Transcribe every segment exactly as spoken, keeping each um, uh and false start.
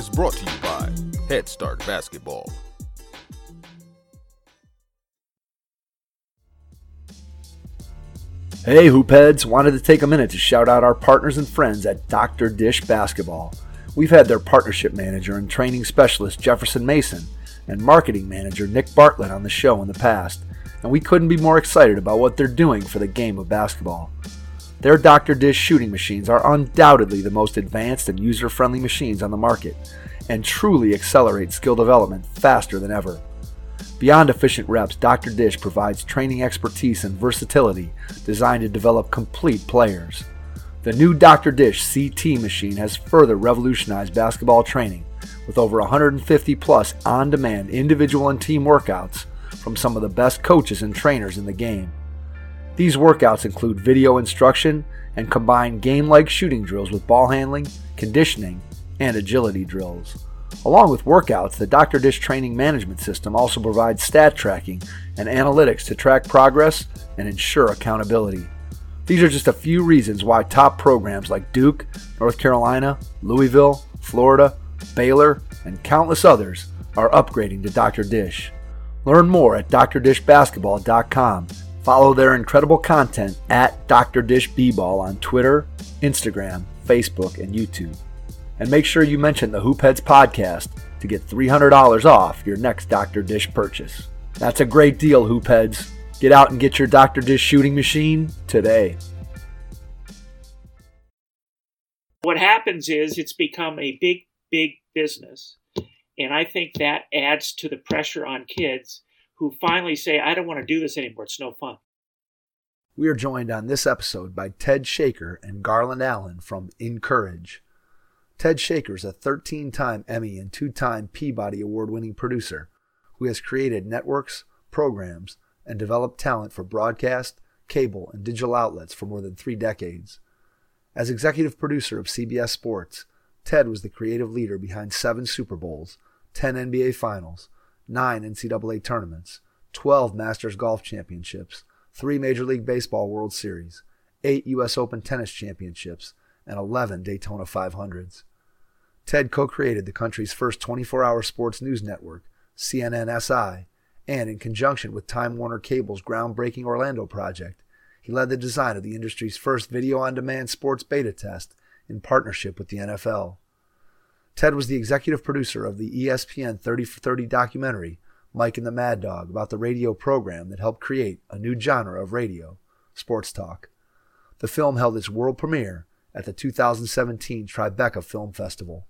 is brought to you by Head Start Basketball. Hey Hoopheads, wanted to take a minute to shout out our partners and friends at Doctor Dish Basketball. We've had their partnership manager and training specialist Jefferson Mason and marketing manager Nick Bartlett on the show in the past, and we couldn't be more excited about what they're doing for the game of basketball. Their Doctor Dish shooting machines are undoubtedly the most advanced and user-friendly machines on the market, and truly accelerate skill development faster than ever. Beyond efficient reps, Doctor Dish provides training expertise and versatility designed to develop complete players. The new Doctor Dish C T machine has further revolutionized basketball training with over one hundred fifty plus on-demand individual and team workouts from some of the best coaches and trainers in the game. These workouts include video instruction and combine game-like shooting drills with ball handling, conditioning, and agility drills. Along with workouts, the Doctor Dish training management system also provides stat tracking and analytics to track progress and ensure accountability. These are just a few reasons why top programs like Duke, North Carolina, Louisville, Florida, Baylor, and countless others are upgrading to Doctor Dish. Learn more at dr dish basketball dot com. Follow their incredible content at Doctor Dish B-Ball on Twitter, Instagram, Facebook, and YouTube. And make sure you mention the Hoopheads podcast to get three hundred dollars off your next Doctor Dish purchase. That's a great deal, Hoopheads. Get out and get your Doctor Dish shooting machine today. What happens is it's become a big, big business. And I think that adds to the pressure on kids who finally say, I don't want to do this anymore. It's no fun. We are joined on this episode by Ted Shaker and Garland Allen from Encourage. Ted Shaker is a thirteen-time Emmy and two-time Peabody Award-winning producer who has created networks, programs, and developed talent for broadcast, cable, and digital outlets for more than three decades. As executive producer of C B S Sports, Ted was the creative leader behind seven Super Bowls, ten N B A Finals, nine N C double A tournaments, twelve Masters Golf Championships, three Major League Baseball World Series, eight U S Open Tennis Championships, and eleven Daytona five hundreds. Ted co-created the country's first twenty-four hour sports news network, C N N S I, and in conjunction with Time Warner Cable's groundbreaking Orlando project, he led the design of the industry's first video-on-demand sports beta test in partnership with the N F L. Ted was the executive producer of the E S P N thirty for thirty documentary, Mike and the Mad Dog, about the radio program that helped create a new genre of radio, sports talk. The film held its world premiere at the two thousand seventeen Tribeca Film Festival.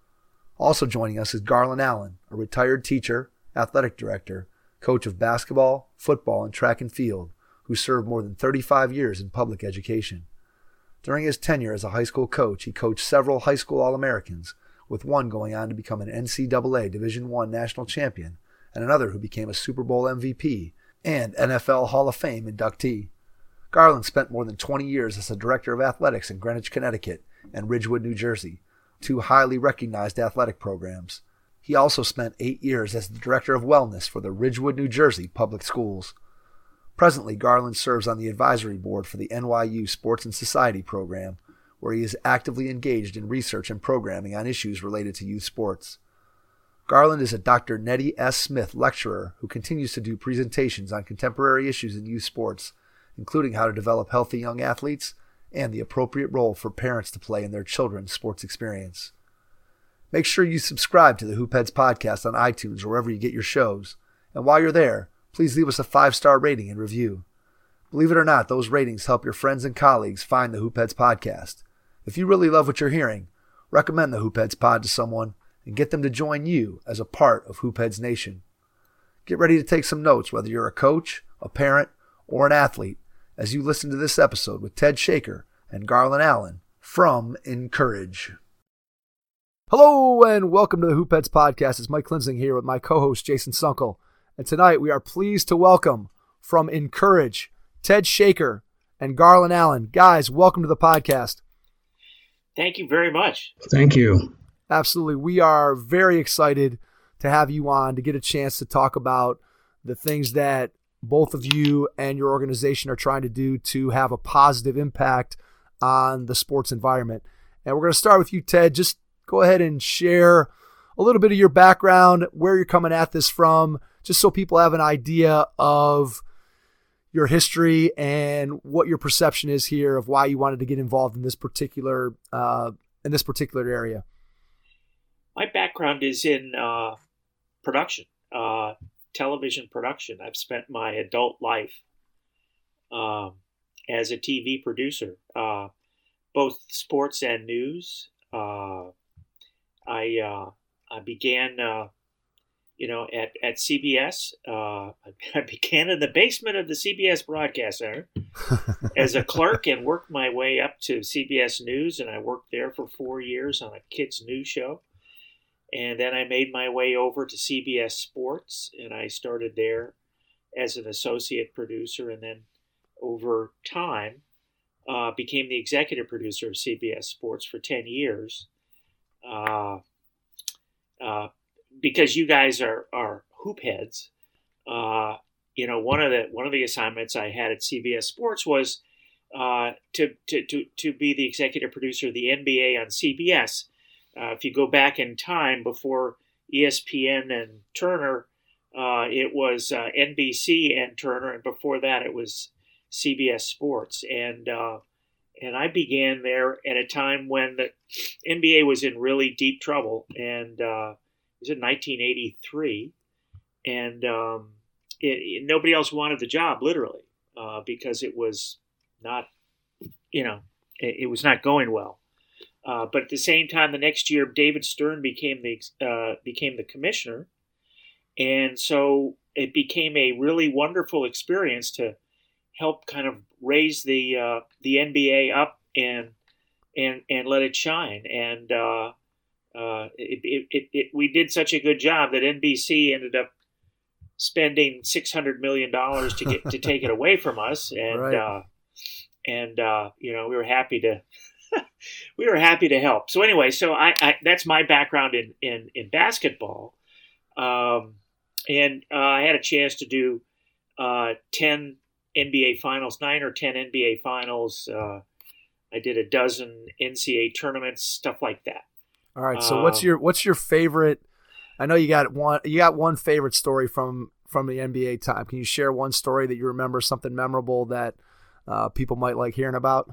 Also joining us is Garland Allen, a retired teacher, athletic director, coach of basketball, football, and track and field, who served more than thirty-five years in public education. During his tenure as a high school coach, he coached several high school All-Americans, with one going on to become an N C double A Division I national champion, and another who became a Super Bowl M V P and N F L Hall of Fame inductee. Garland spent more than twenty years as a director of athletics in Greenwich, Connecticut, and Ridgewood, New Jersey, two highly recognized athletic programs. He also spent eight years as the director of wellness for the Ridgewood, New Jersey public schools. Presently, Garland serves on the advisory board for the N Y U Sports and Society program, where he is actively engaged in research and programming on issues related to youth sports. Garland is a Doctor Nettie S. Smith lecturer who continues to do presentations on contemporary issues in youth sports, including how to develop healthy young athletes and the appropriate role for parents to play in their children's sports experience. Make sure you subscribe to the Hoopheads podcast on iTunes or wherever you get your shows. And while you're there, please leave us a five-star rating and review. Believe it or not, those ratings help your friends and colleagues find the Hoopheads podcast. If you really love what you're hearing, recommend the Hoopheads pod to someone and get them to join you as a part of Hoopheads Nation. Get ready to take some notes, whether you're a coach, a parent, or an athlete, as you listen to this episode with Ted Shaker and Garland Allen from Encourage. Hello and welcome to the Hoopheads podcast. It's Mike Klinzing here with my co-host Jason Sunkel. And tonight we are pleased to welcome from Encourage, Ted Shaker and Garland Allen. Guys, welcome to the podcast. Thank you very much. Thank you. Absolutely. We are very excited to have you on to get a chance to talk about the things that both of you and your organization are trying to do to have a positive impact on the sports environment. And we're going to start with you, Ted. Just go ahead and share a little bit of your background, where you're coming at this from, just so people have an idea of your history and what your perception is here of why you wanted to get involved in this particular uh, in this particular area. My background is in uh, production, uh, television production. I've spent my adult life um, as a T V producer, uh, both sports and news. Uh, I uh, I began. Uh, You know, at, at C B S, uh, I began in the basement of the C B S Broadcast Center as a clerk and worked my way up to C B S News, and I worked there for four years on a kids' news show. And then I made my way over to C B S Sports, and I started there as an associate producer, and then over time uh, became the executive producer of C B S Sports for ten years. Uh, uh, Because you guys are, are hoop heads, uh, you know, one of the one of the assignments I had at C B S Sports was uh, to, to to to be the executive producer of the N B A on C B S. Uh, if you go back in time before E S P N and Turner, uh, it was uh, N B C and Turner, and before that it was C B S Sports. And uh, and I began there at a time when the N B A was in really deep trouble, and uh, it was in nineteen eighty-three, and um, it, it, nobody else wanted the job, literally, uh, because it was not, you know, it, it was not going well. Uh, but at the same time, the next year, David Stern became the uh, became the commissioner, and so it became a really wonderful experience to help kind of raise the uh, the N B A up and and and let it shine. And uh, Uh, it, it, it, it, we did such a good job that N B C ended up spending six hundred million dollars to get to take it away from us, and right. uh, and uh, you know we were happy to we were happy to help. So anyway, so I, I that's my background in in, in basketball, um, and uh, I had a chance to do uh, ten N B A finals, nine or ten N B A finals. Uh, I did a dozen N C A A tournaments, stuff like that. All right. So what's your what's your favorite? I know you got one. You got one favorite story from from the N B A time. Can you share one story that you remember, something memorable that uh, people might like hearing about?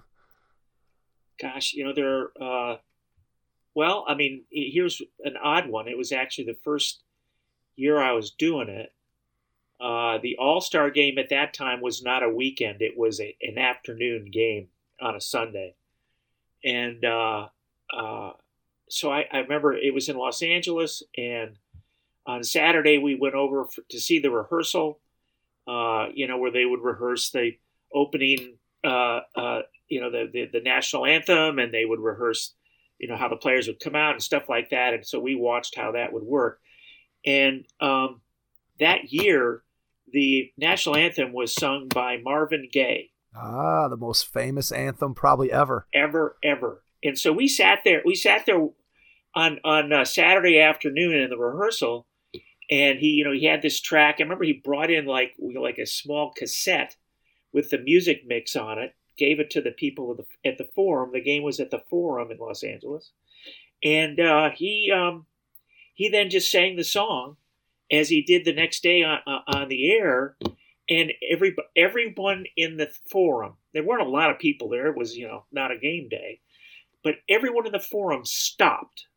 Gosh, you know there. Uh, well, I mean, here's an odd one. It was actually the first year I was doing it. Uh, the All-Star game at that time was not a weekend; it was a, an afternoon game on a Sunday, and. Uh, uh, So I, I remember it was in Los Angeles, and on Saturday we went over for, to see the rehearsal, uh, you know, where they would rehearse the opening, uh, uh, you know, the, the, the national anthem, and they would rehearse, you know, how the players would come out and stuff like that. And so we watched how that would work. And um, that year, the national anthem was sung by Marvin Gaye. Ah, the most famous anthem probably ever. Ever, ever. And so we sat there. We sat there on on uh, Saturday afternoon in the rehearsal, and he, you know, he had this track. I remember he brought in like like a small cassette with the music mix on it. Gave it to the people at the, at the Forum. The game was at the Forum in Los Angeles, and uh, he um, he then just sang the song as he did the next day on uh, on the air. And every everyone in the Forum, there weren't a lot of people there. It was, you know, not a game day. But everyone in the Forum stopped.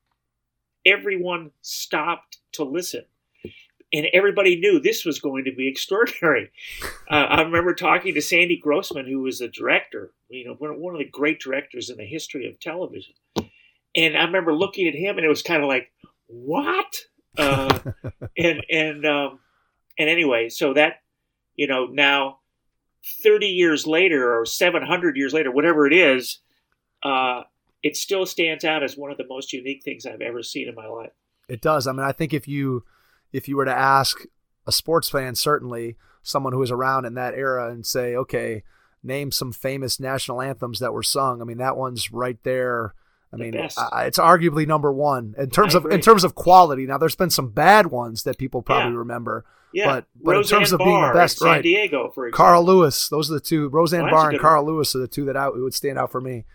Everyone stopped to listen. And everybody knew this was going to be extraordinary. Uh, I remember talking to Sandy Grossman, who was the director, you know, one of the great directors in the history of television. And I remember looking at him, and it was kind of like, what? Uh, and and um, and anyway, so that, you know, now thirty years later or seven hundred years later, whatever it is, uh, it still stands out as one of the most unique things I've ever seen in my life. It does. I mean, I think if you if you were to ask a sports fan, certainly someone who was around in that era, and say, okay, name some famous national anthems that were sung, I mean, that one's right there. I The mean, best. uh, it's arguably number one in terms I of agree. in terms of quality. Now, there's been some bad ones that people probably Yeah. remember, Yeah, but but in Roseanne terms of being the Barr best, in San right? Diego, for example. Carl Lewis, those are the two. Roseanne Well, that's a Barr and good Carl Lewis are the two that I, would stand out for me.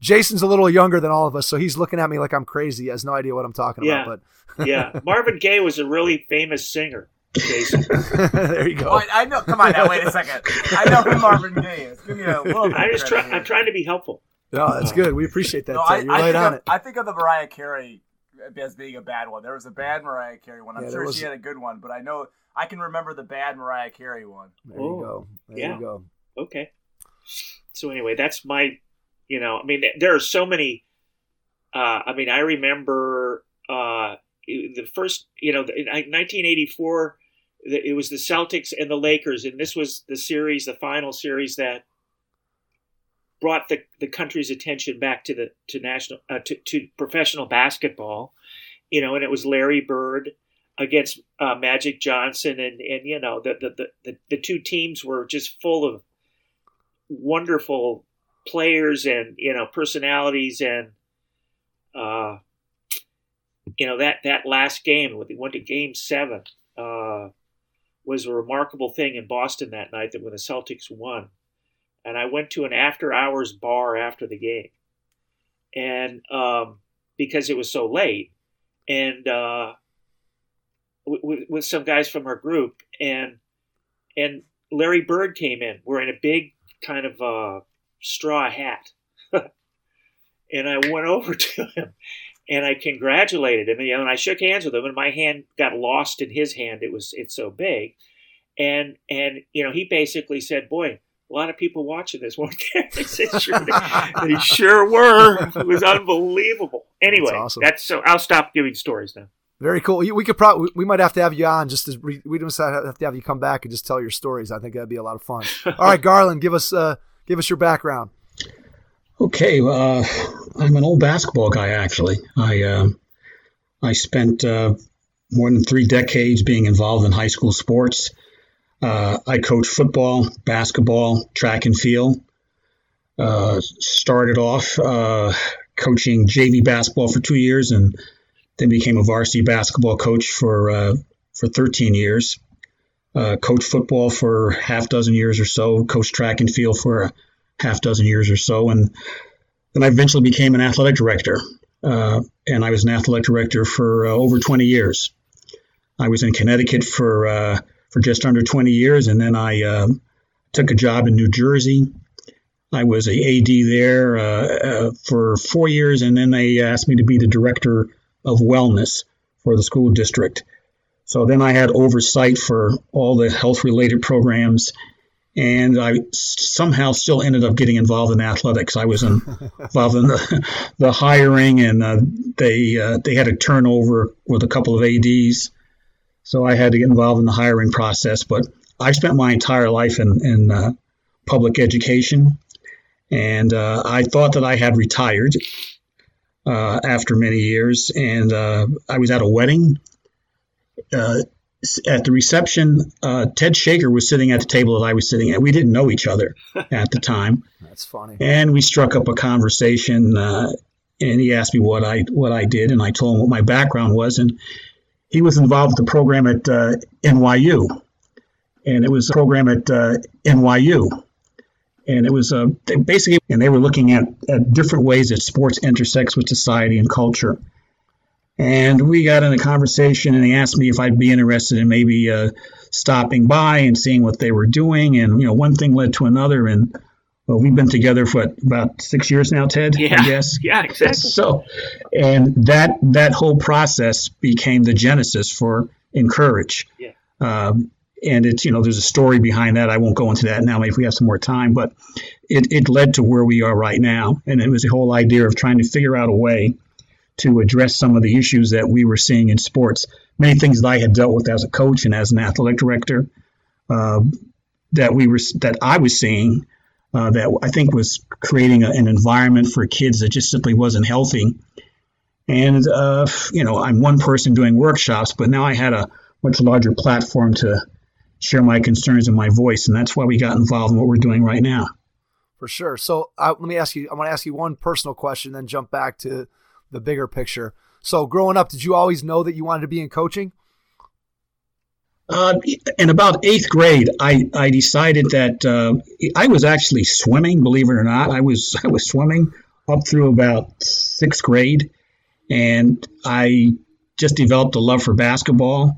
Jason's a little younger than all of us, so he's looking at me like I'm crazy. He has no idea what I'm talking yeah. about. But yeah, Marvin Gaye was a really famous singer. Jason. There you go. Oh, I, I know. Come on now. Wait a second. I know who Marvin Gaye is. Give me a little bit. I just try, here. I'm trying to be helpful. No, that's good. We appreciate that. No, Ted. I, You're I right think on of, it. I think of the Mariah Carey as being a bad one. There was a bad Mariah Carey one. I'm Yeah, sure was- she had a good one, but I know I can remember the bad Mariah Carey one. There Oh, you go. There yeah. you go. Okay. So anyway, that's my, you know, I mean, there are so many. Uh, I mean, I remember uh, the first, you know, in nineteen eighty-four, it was the Celtics and the Lakers, and this was the series, the final series that brought the, the country's attention back to the to national uh, to, to professional basketball, you know, and it was Larry Bird against uh, Magic Johnson, and and you know the the, the the two teams were just full of wonderful players and you know personalities, and uh, you know that that last game when they went to Game Seven uh, was a remarkable thing in Boston that night, that when the Celtics won. And I went to an after-hours bar after the game, and um, because it was so late, and uh, with, with some guys from our group, and and Larry Bird came in wearing a big kind of uh, straw hat, and I went over to him, and I congratulated him, and, you know, and I shook hands with him, and my hand got lost in his hand. It was it's so big, and and you know he basically said, "Boy, a lot of people watching this weren't there." I said, sure, they, they sure were. It was unbelievable. Anyway, That's awesome. that's so. I'll stop giving stories now. Very cool. We could probably we might have to have you on just as we we just have to have you come back and just tell your stories. I think that'd be a lot of fun. All right, Garland, give us uh give us your background. Okay, uh, I'm an old basketball guy. Actually, I uh, I spent uh, more than three decades being involved in high school sports. Uh, I coached football, basketball, track and field. Uh, started off uh, coaching J V basketball for two years, and then became a varsity basketball coach for uh, for thirteen years. Uh, coached football for half dozen years or so. Coached track and field for a half dozen years or so, and then I eventually became an athletic director. Uh, and I was an athletic director for uh, over twenty years. I was in Connecticut for uh, for just under twenty years, and then I uh, took a job in New Jersey. I was a A D there uh, uh, for four years, and then they asked me to be the director of wellness for the school district. So then I had oversight for all the health-related programs, and I somehow still ended up getting involved in athletics. I was in, involved in the, the hiring, and uh, they uh, they had a turnover with a couple of A Ds. So I had to get involved in the hiring process, but I spent my entire life in, in uh, public education, and uh, I thought that I had retired uh, after many years, and uh, I was at a wedding. Uh, at the reception, uh, Ted Shaker was sitting at the table that I was sitting at. We didn't know each other at the time. That's funny. And we struck up a conversation, uh, and he asked me what I what I did, and I told him what my background was, and he was involved with the program at uh, N Y U, and it was a program at uh, N Y U, and it was uh, basically, and they were looking at, at different ways that sports intersects with society and culture. And we got in a conversation, and he asked me if I'd be interested in maybe uh, stopping by and seeing what they were doing, and you know, one thing led to another, and well, we've been together for what, about six years now, Ted. Yeah, I guess. yeah, exactly. So, and that that whole process became the genesis for Encourage. Yeah. Um, and it's, you know, there's a story behind that. I won't go into that now, maybe if we have some more time, but it, it led to where we are right now. And it was the whole idea of trying to figure out a way to address some of the issues that we were seeing in sports. Many things that I had dealt with as a coach and as an athletic director uh, that we were that I was seeing uh, that I think was creating a, an environment for kids that just simply wasn't healthy. And uh, you know, I'm one person doing workshops, but now I had a much larger platform to share my concerns and my voice, and that's why we got involved in what we're doing right now. For sure. So uh, let me ask you. I want to ask you one personal question, then jump back to the bigger picture. So growing up, did you always know that you wanted to be in coaching? Uh, in about eighth grade, I, I decided that uh, I was actually swimming, believe it or not. I was I was swimming up through about sixth grade, and I just developed a love for basketball.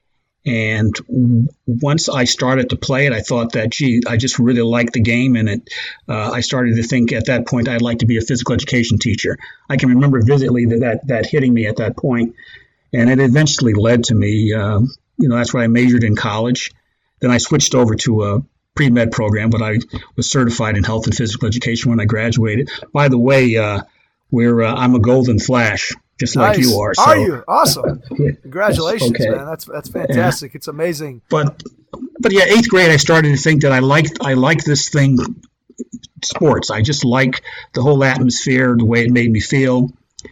And once I started to play it, I thought that, gee, I just really liked the game. And it, uh, I started to think at that point I'd like to be a physical education teacher. I can remember vividly that, that, that hitting me at that point. And it eventually led to me, uh, you know, that's what I majored in college. Then I switched over to a pre-med program, but I was certified in health and physical education when I graduated. By the way, uh, we're uh, I'm a Golden Flash, just Nice. like you are. So. Are you? Awesome. Congratulations, Okay. man. That's that's fantastic. Yeah. It's amazing. But but yeah, eighth grade, I started to think that I liked I liked this thing, sports. I just like the whole atmosphere, the way it made me feel,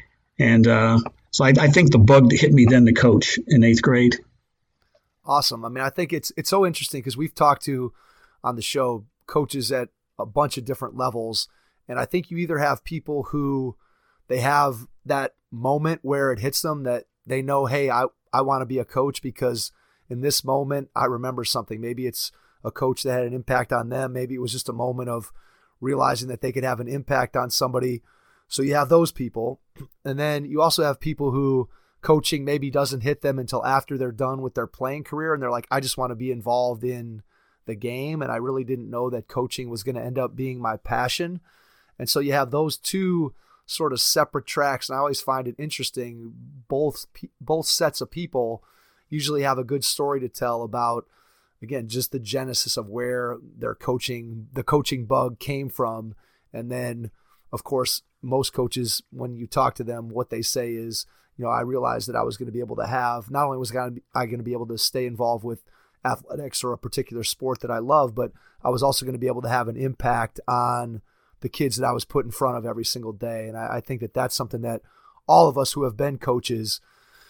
and uh, so I, I think the bug hit me then to coach in eighth grade. Awesome. I mean, I think it's it's so interesting because we've talked to on the show coaches at a bunch of different levels, and I think you either have people who they have that moment where it hits them that they know, hey, I, I want to be a coach because in this moment I remember something. Maybe it's a coach that had an impact on them. Maybe it was just a moment of realizing that they could have an impact on somebody. So you have those people. And then you also have people who coaching maybe doesn't hit them until after they're done with their playing career. And they're like, I just want to be involved in the game. And I really didn't know that coaching was going to end up being my passion. And so you have those two sort of separate tracks. And I always find it interesting. Both, both sets of people usually have a good story to tell about, again, just the genesis of where their coaching, the coaching bug came from. And then of course, most coaches, when you talk to them, what they say is, you know, I realized that I was going to be able to have, not only was I going to be able to stay involved with athletics or a particular sport that I love, but I was also going to be able to have an impact on the kids that I was put in front of every single day. And I, I think that that's something that all of us who have been coaches,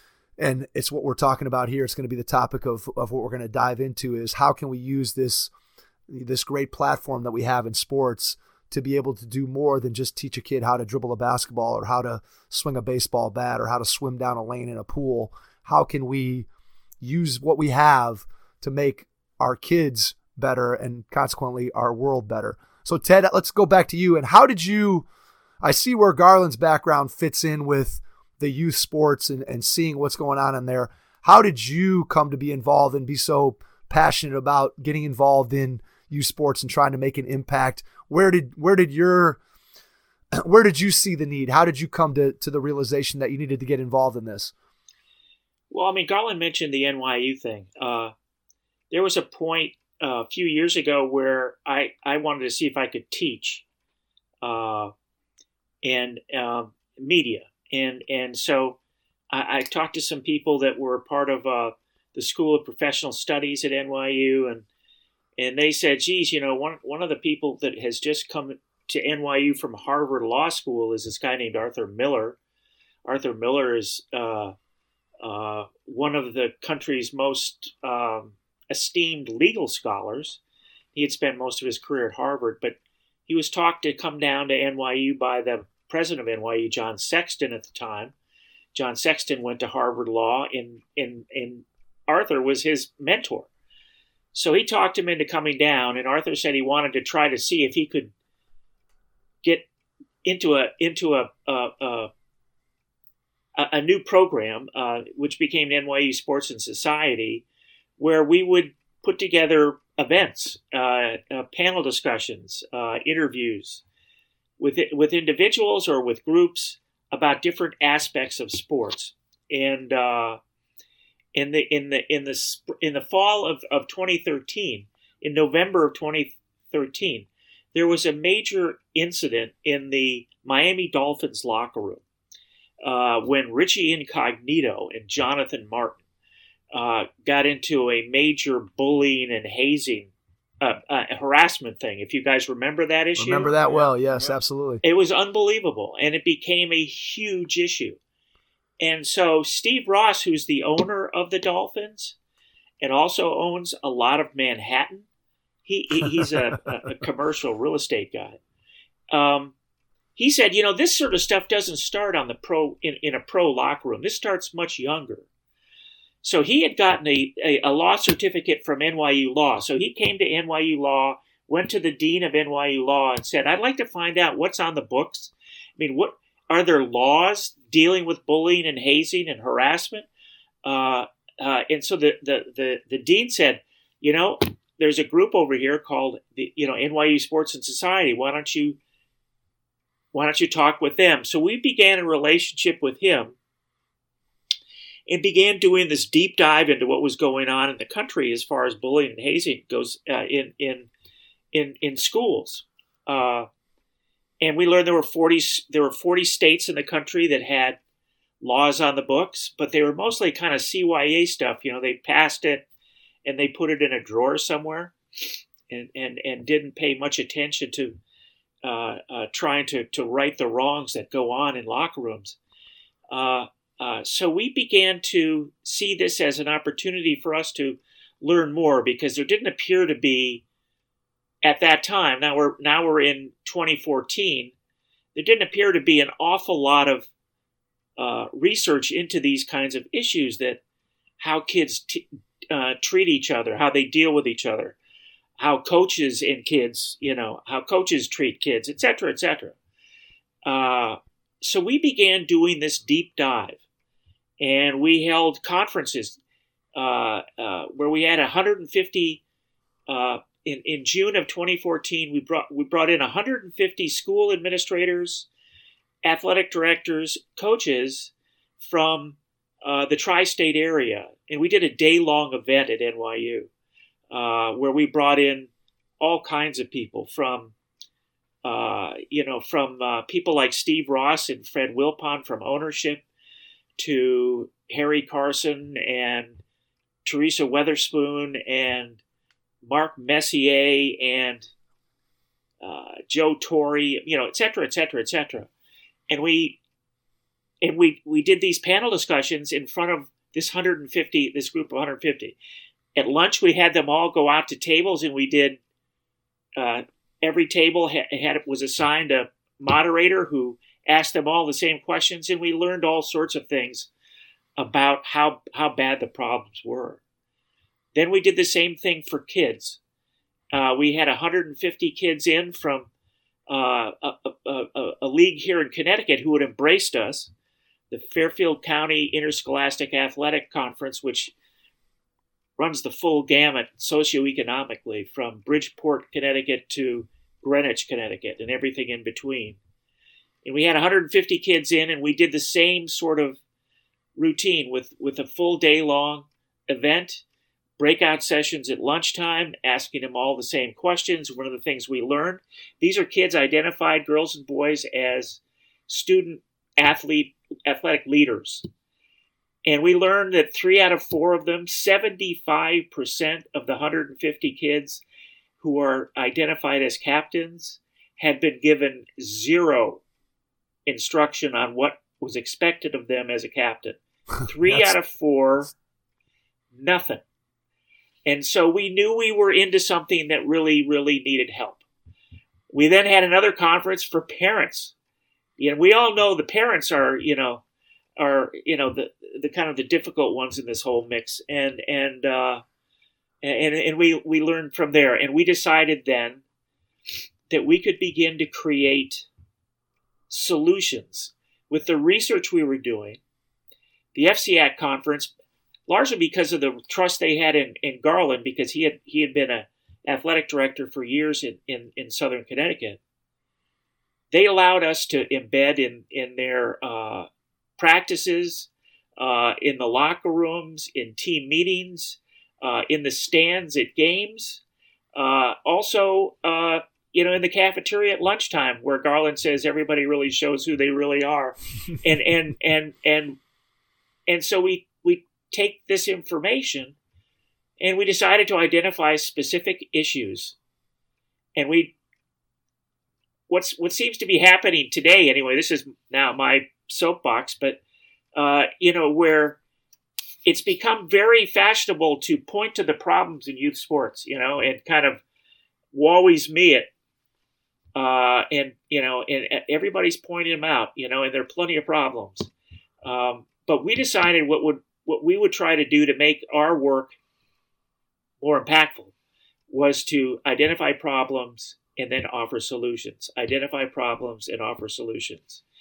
and it's what we're talking about here, it's going to be the topic of, of what we're going to dive into, is how can we use this, this great platform that we have in sports to be able to do more than just teach a kid how to dribble a basketball or how to swing a baseball bat or how to swim down a lane in a pool. How can we use what we have to make our kids better and consequently our world better? So Ted, let's go back to you. And how did you, I see where Garland's background fits in with the youth sports and, and seeing what's going on in there. How did you come to be involved and be so passionate about getting involved in youth sports and trying to make an impact? Where did, where did your, where did you see the need? How did you come to, to the realization that you needed to get involved in this? Well, I mean, Garland mentioned the N Y U thing. Uh, there was a point uh, a few years ago where I, I wanted to see if I could teach uh, and uh, media. And and so I, I talked to some people that were part of uh, the School of Professional Studies at N Y U, and and they said, geez, you know, one, one of the people that has just come to N Y U from Harvard Law School is this guy named Arthur Miller. Arthur Miller is uh, uh, one of the country's most um, esteemed legal scholars. He had spent most of his career at Harvard, but he was talked to come down to N Y U by the president of N Y U, John Sexton, at the time. John Sexton went to Harvard Law, and, and, and Arthur was his mentor. So he talked him into coming down, and Arthur said he wanted to try to see if he could get into a into a a, a, a new program, uh, which became N Y U Sports and Society, where we would put together events, uh, uh, panel discussions, uh, interviews with with individuals or with groups about different aspects of sports. And uh, in the in the in the in the fall of, of twenty thirteen, in November of twenty thirteen, there was a major incident in the Miami Dolphins locker room uh, when Richie Incognito and Jonathan Martin uh, got into a major bullying and hazing Uh, uh, harassment thing. If you guys remember that issue. Remember that well, yes, yeah. Absolutely. It was unbelievable, and it became a huge issue. And so Steve Ross, who's the owner of the Dolphins and also owns a lot of Manhattan, he, he he's a, a commercial real estate guy. Um, he said, you know, this sort of stuff doesn't start on the pro in, in a pro locker room. This starts much younger. So he had gotten a, a, a law certificate from N Y U Law. So he came to N Y U Law, went to the dean of N Y U Law and said, I'd like to find out what's on the books. mean, what are there laws dealing with bullying and hazing and harassment? Uh, uh, and so the, the the the dean said, you know, there's a group over here called the you know N Y U Sports and Society. Why don't you why don't you talk with them? So we began a relationship with him and began doing this deep dive into what was going on in the country as far as bullying and hazing goes uh, in in in in schools. Uh, and we learned there were forty there were forty states in the country that had laws on the books, but they were mostly kind of C Y A stuff. You know, they passed it and they put it in a drawer somewhere, and and, and didn't pay much attention to uh, uh, trying to to right the wrongs that go on in locker rooms. Uh, uh, so we began to see this as an opportunity for us to learn more, because there didn't appear to be at that time. Now we're now we're in twenty fourteen. There didn't appear to be an awful lot of uh, research into these kinds of issues, that how kids t- uh, treat each other, how they deal with each other, how coaches and kids, you know, how coaches treat kids, et cetera, et cetera. Uh, so we began doing this deep dive, and we held conferences uh, uh, where we had one hundred fifty. Uh, in in June of twenty fourteen, we brought we brought in one hundred fifty school administrators, athletic directors, coaches from uh, the tri-state area, and we did a day-long event at N Y U uh, where we brought in all kinds of people from, uh, you know, from uh, people like Steve Ross and Fred Wilpon from ownership, to Harry Carson and Teresa Weatherspoon and Mark Messier and uh, Joe Torre, you know, et cetera, et cetera, et cetera. And we and we we did these panel discussions in front of this one hundred fifty, this group of one hundred fifty. At lunch, we had them all go out to tables, and we did. Uh, every table had, had was assigned a moderator who asked them all the same questions, and we learned all sorts of things about how how bad the problems were. Then we did the same thing for kids. Uh, we had one hundred fifty kids in from uh, a, a, a, a league here in Connecticut who had embraced us, the Fairfield County Interscholastic Athletic Conference, which runs the full gamut socioeconomically from Bridgeport, Connecticut to Greenwich, Connecticut, and everything in between. And we had one hundred fifty kids in, and we did the same sort of routine with, with a full day-long event, breakout sessions at lunchtime, asking them all the same questions. One of the things we learned, these are kids identified, girls and boys, as student athlete athletic leaders. And we learned that three out of four of them, seventy-five percent of the one hundred fifty kids who are identified as captains, had been given zero instruction on what was expected of them as a captain. Three out of four, nothing. And so we knew we were into something that really, really needed help. We then had another conference for parents. You know, we all know the parents are, you know, are, you know, the, the kind of the difficult ones in this whole mix. And, and, uh, and, and we, we learned from there. And we decided then that we could begin to create solutions with the research we were doing. The F C A C conference, largely because of the trust they had in, in Garland, because he had he had been an athletic director for years in, in, in Southern Connecticut. They allowed us to embed in, in their uh, practices, uh, in the locker rooms, in team meetings, uh, in the stands at games, uh, also, uh, you know, in the cafeteria at lunchtime, where Garland says everybody really shows who they really are, and and and and and so we we. take this information, and we decided to identify specific issues. And we, what's what seems to be happening today, anyway, this is now my soapbox, but, uh, you know, where it's become very fashionable to point to the problems in youth sports, you know, and kind of woe is me it. Uh, and, you know, and everybody's pointing them out, you know, and there are plenty of problems. Um, but we decided what would, What we would try to do to make our work more impactful was to identify problems and then offer solutions. Identify problems and offer solutions.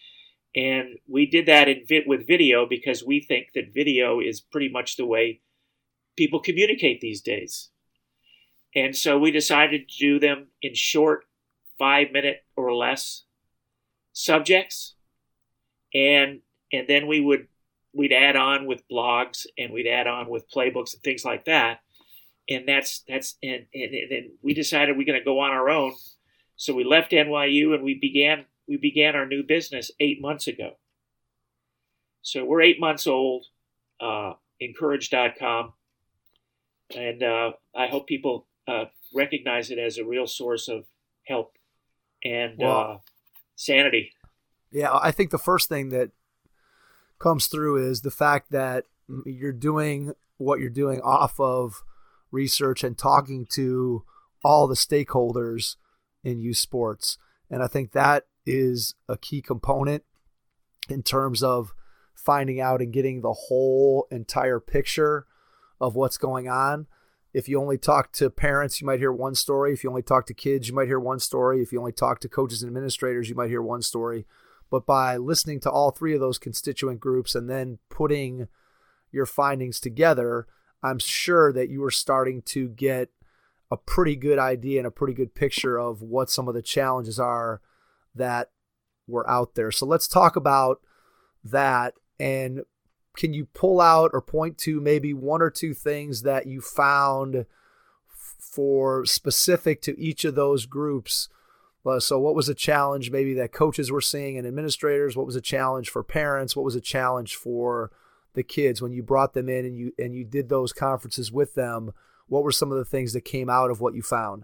And we did that in vi- with video because we think that video is pretty much the way people communicate these days. And so we decided to do them in short, five minute or less subjects. And and then we would we'd add on with blogs, and we'd add on with playbooks and things like that. And that's that's and and, and we decided we're going to go on our own. So we left N Y U and we began we began our new business eight months ago. So we're eight months old, uh, encourage dot com. And uh, I hope people uh, recognize it as a real source of help and well, uh, sanity. Yeah, I think the first thing that comes through is the fact that you're doing what you're doing off of research and talking to all the stakeholders in youth sports. And I think that is a key component in terms of finding out and getting the whole entire picture of what's going on. If you only talk to parents, you might hear one story. If you only talk to kids, you might hear one story. If you only talk to coaches and administrators, you might hear one story. But by listening to all three of those constituent groups and then putting your findings together, I'm sure that you are starting to get a pretty good idea and a pretty good picture of what some of the challenges are that were out there. So let's talk about that. And can you pull out or point to maybe one or two things that you found for specific to each of those groups? Uh, so what was a challenge maybe that coaches were seeing and administrators? What was a challenge for parents? What was a challenge for the kids when you brought them in and you and you did those conferences with them? What were some of the things that came out of what you found?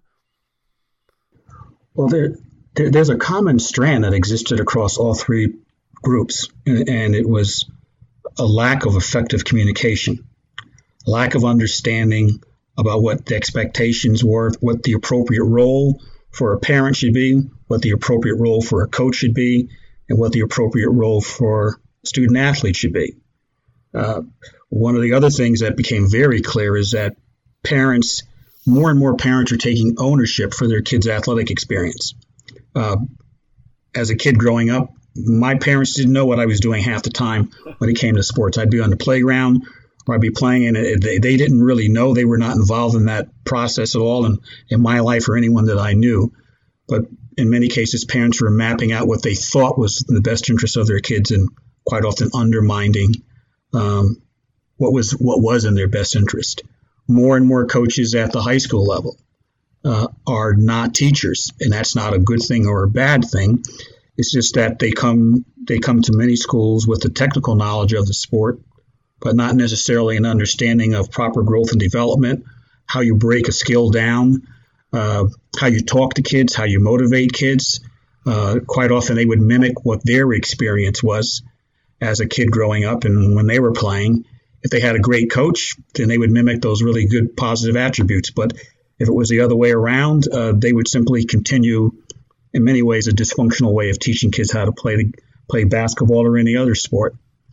Well, there, there there's a common strand that existed across all three groups, and, and it was a lack of effective communication, lack of understanding about what the expectations were, what the appropriate role for a parent should be, what the appropriate role for a coach should be, and what the appropriate role for student athletes should be. Uh, one of the other things that became very clear is that parents, more and more parents are taking ownership for their kids' athletic experience. Uh, as a kid growing up, my parents didn't know what I was doing half the time when it came to sports. I'd be on the playground or I'd be playing, and it, they, they didn't really know. They were not involved in that process at all in, in my life or anyone that I knew. But in many cases, parents were mapping out what they thought was in the best interest of their kids and quite often undermining um, what was what was in their best interest. More and more coaches at the high school level uh, are not teachers, and that's not a good thing or a bad thing. It's just that they come they come to many schools with the technical knowledge of the sport, but not necessarily an understanding of proper growth and development, how you break a skill down, uh, how you talk to kids, how you motivate kids. Uh, quite often they would mimic what their experience was as a kid growing up and when they were playing. If they had a great coach, then they would mimic those really good positive attributes. But if it was the other way around, uh, they would simply continue, in many ways, a dysfunctional way of teaching kids how to play the, play basketball or any other sport.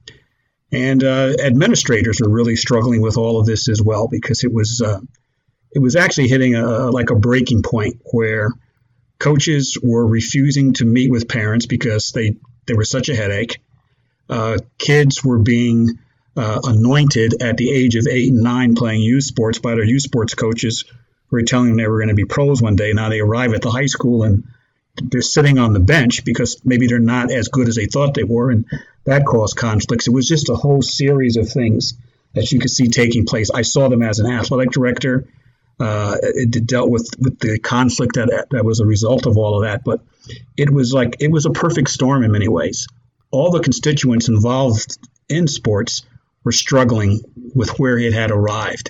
And uh, administrators are really struggling with all of this as well, because it was uh, it was actually hitting a like a breaking point where coaches were refusing to meet with parents because they, they were such a headache. Uh, kids were being uh, anointed at the age of eight and nine playing youth sports by their youth sports coaches who were telling them they were going to be pros one day. Now they arrive at the high school and they're sitting on the bench because maybe they're not as good as they thought they were, and that caused conflicts. It was just a whole series of things that you could see taking place. I saw them as an athletic director. Uh, it dealt with, with the conflict that that was a result of all of that, but it was like it was a perfect storm in many ways. All the constituents involved in sports were struggling with where it had arrived.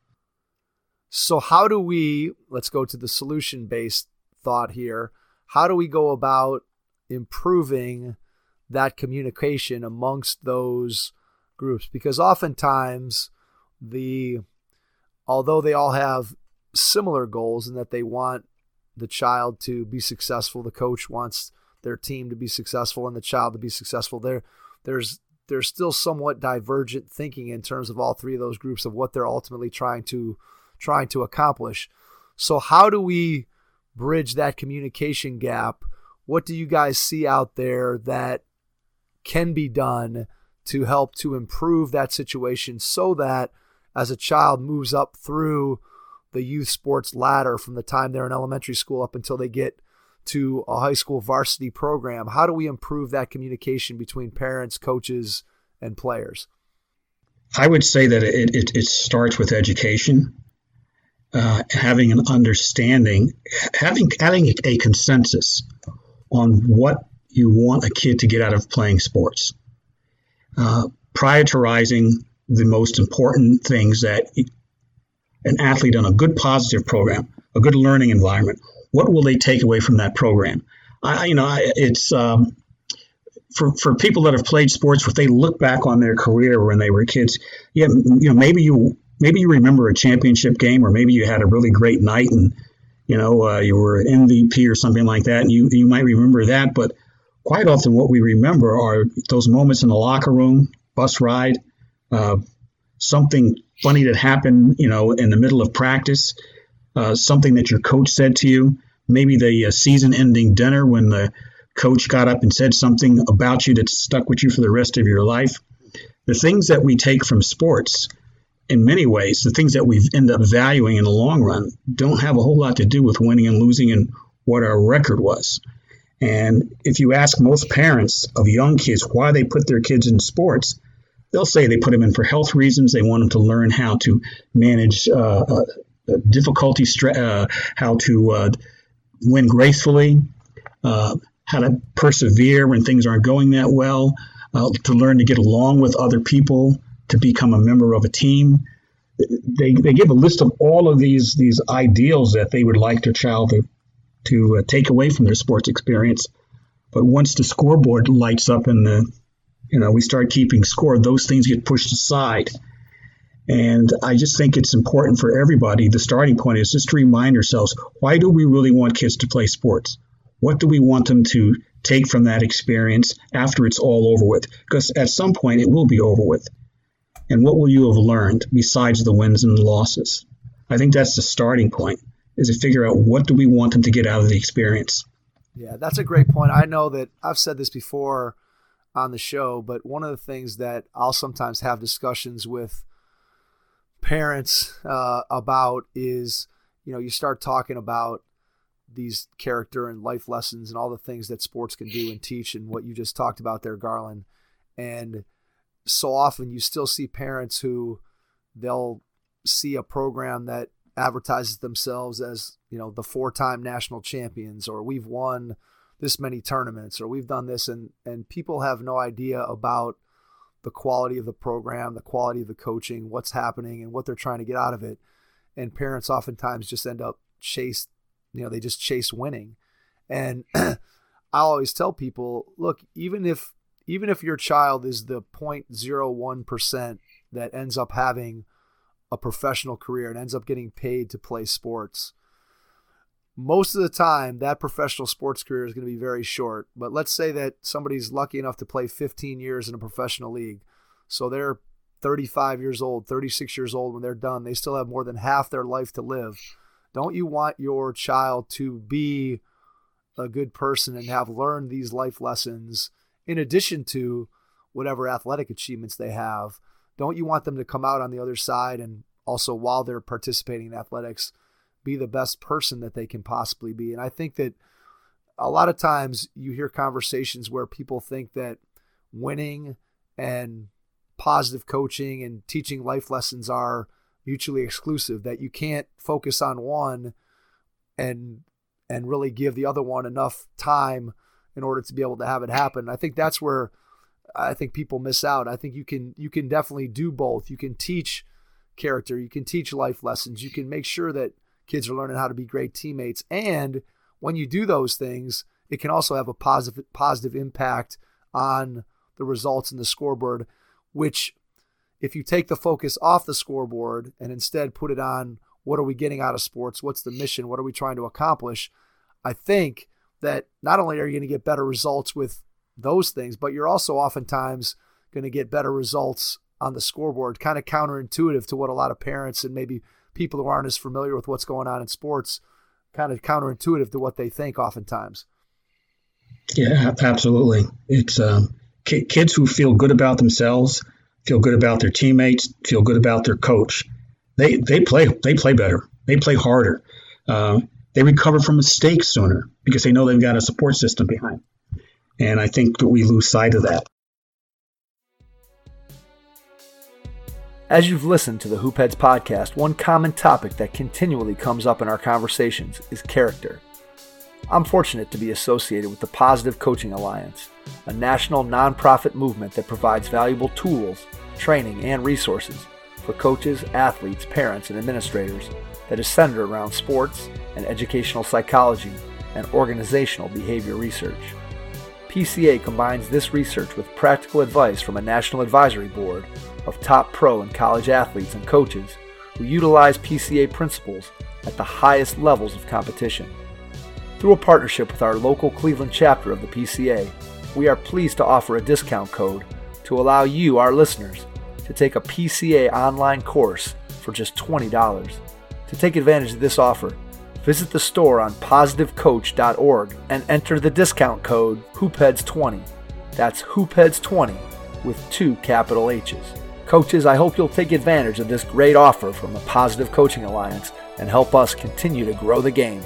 So how do we, let's go to the solution-based thought here. How do we go about improving that communication amongst those groups? Because oftentimes the, although they all have similar goals in that they want the child to be successful, the coach wants their team to be successful and the child to be successful, there, there's, there's still somewhat divergent thinking in terms of all three of those groups of what they're ultimately trying to, trying to accomplish. So how do we bridge that communication gap? What do you guys see out there that can be done to help to improve that situation so that as a child moves up through the youth sports ladder from the time they're in elementary school up until they get to a high school varsity program, how do we improve that communication between parents, coaches, and players? I would say that it, it, it starts with education, uh, having an understanding, having, having a consensus on what you want a kid to get out of playing sports, uh, prioritizing the most important things that an athlete on a good positive program, a good learning environment, what will they take away from that program? I, you know, I, it's um, for for people that have played sports, if they look back on their career when they were kids, yeah, you know, maybe you maybe you remember a championship game, or maybe you had a really great night, and you know, uh, you were an M V P or something like that, and you you might remember that. But quite often, what we remember are those moments in the locker room, bus ride, uh, something funny that happened, you know, in the middle of practice. Uh, something that your coach said to you, maybe the uh, season-ending dinner when the coach got up and said something about you that stuck with you for the rest of your life. The things that we take from sports, in many ways, the things that we end up valuing in the long run, don't have a whole lot to do with winning and losing and what our record was. And if you ask most parents of young kids why they put their kids in sports, they'll say they put them in for health reasons. They want them to learn how to manage uh, uh, difficulty, uh, how to uh, win gracefully, uh, how to persevere when things aren't going that well, uh, to learn to get along with other people, to become a member of a team. They they give a list of all of these these ideals that they would like their child to to uh, take away from their sports experience. But once the scoreboard lights up and the you know we start keeping score, those things get pushed aside. And I just think it's important for everybody. The starting point is just to remind ourselves, why do we really want kids to play sports? What do we want them to take from that experience after it's all over with? Because at some point it will be over with. And what will you have learned besides the wins and the losses? I think that's the starting point, is to figure out what do we want them to get out of the experience. Yeah, that's a great point. I know that I've said this before on the show, but one of the things that I'll sometimes have discussions with parents uh, about is, you know, you start talking about these character and life lessons and all the things that sports can do and teach, and what you just talked about there, Garland. And so often you still see parents who they'll see a program that advertises themselves as, you know, the four-time national champions, or we've won this many tournaments, or we've done this, and and people have no idea about the quality of the program, the quality of the coaching, what's happening, and what they're trying to get out of it. And parents oftentimes just end up chase, you know, they just chase winning. And I always tell people, look, even if even if your child is the zero point zero one percent that ends up having a professional career and ends up getting paid to play sports, most of the time that professional sports career is going to be very short. But let's say that somebody's lucky enough to play fifteen years in a professional league. So they're thirty-five years old, thirty-six years old when they're done. They still have more than half their life to live. Don't you want your child to be a good person and have learned these life lessons in addition to whatever athletic achievements they have? Don't you want them to come out on the other side and also, while they're participating in athletics, be the best person that they can possibly be? And I think that a lot of times you hear conversations where people think that winning and positive coaching and teaching life lessons are mutually exclusive, that you can't focus on one and and really give the other one enough time in order to be able to have it happen. I think that's where I think people miss out. I think you can you can definitely do both. You can teach character, you can teach life lessons, you can make sure that kids are learning how to be great teammates. And when you do those things, it can also have a positive positive impact on the results in the scoreboard, which if you take the focus off the scoreboard and instead put it on what are we getting out of sports, what's the mission, what are we trying to accomplish, I think that not only are you going to get better results with those things, but you're also oftentimes going to get better results on the scoreboard, kind of counterintuitive to what a lot of parents and maybe people who aren't as familiar with what's going on in sports, kind of counterintuitive to what they think oftentimes. Yeah, absolutely. It's um, Ki- kids who feel good about themselves, feel good about their teammates, feel good about their coach, they they play they play better. They play harder. Uh, they recover from mistakes sooner because they know they've got a support system behind. And I think that we lose sight of that. As you've listened to the Hoopheads podcast, one common topic that continually comes up in our conversations is character. I'm fortunate to be associated with the Positive Coaching Alliance, a national nonprofit movement that provides valuable tools, training, and resources for coaches, athletes, parents, and administrators that is centered around sports and educational psychology and organizational behavior research. P C A combines this research with practical advice from a national advisory board of top pro and college athletes and coaches who utilize P C A principles at the highest levels of competition. Through a partnership with our local Cleveland chapter of the P C A, we are pleased to offer a discount code to allow you, our listeners, to take a P C A online course for just twenty dollars. To take advantage of this offer, visit the store on positive coach dot org and enter the discount code hoopheads twenty. That's hoopheads twenty with two capital H's. Coaches, I hope you'll take advantage of this great offer from the Positive Coaching Alliance and help us continue to grow the game.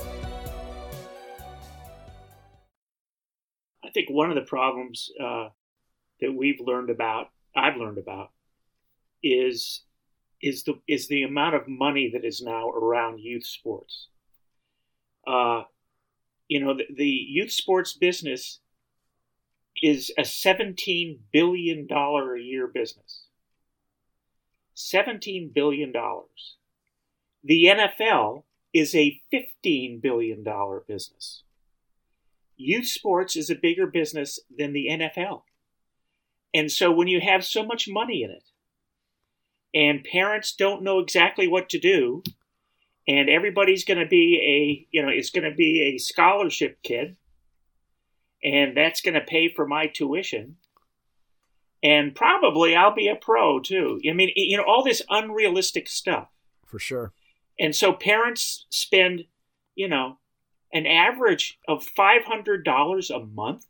I think one of the problems uh, that we've learned about, I've learned about, is is the is the amount of money that is now around youth sports. Uh, you know, the, the youth sports business is a seventeen billion dollars a year business. seventeen billion dollars. The N F L is a fifteen billion dollars business. Youth sports is a bigger business than the N F L. And so when you have so much money in it, and parents don't know exactly what to do, and everybody's going to be a, you know, it's going to be a scholarship kid, and that's going to pay for my tuition, and probably I'll be a pro too. I mean, you know, all this unrealistic stuff. For sure. And so parents spend, you know, an average of five hundred dollars a month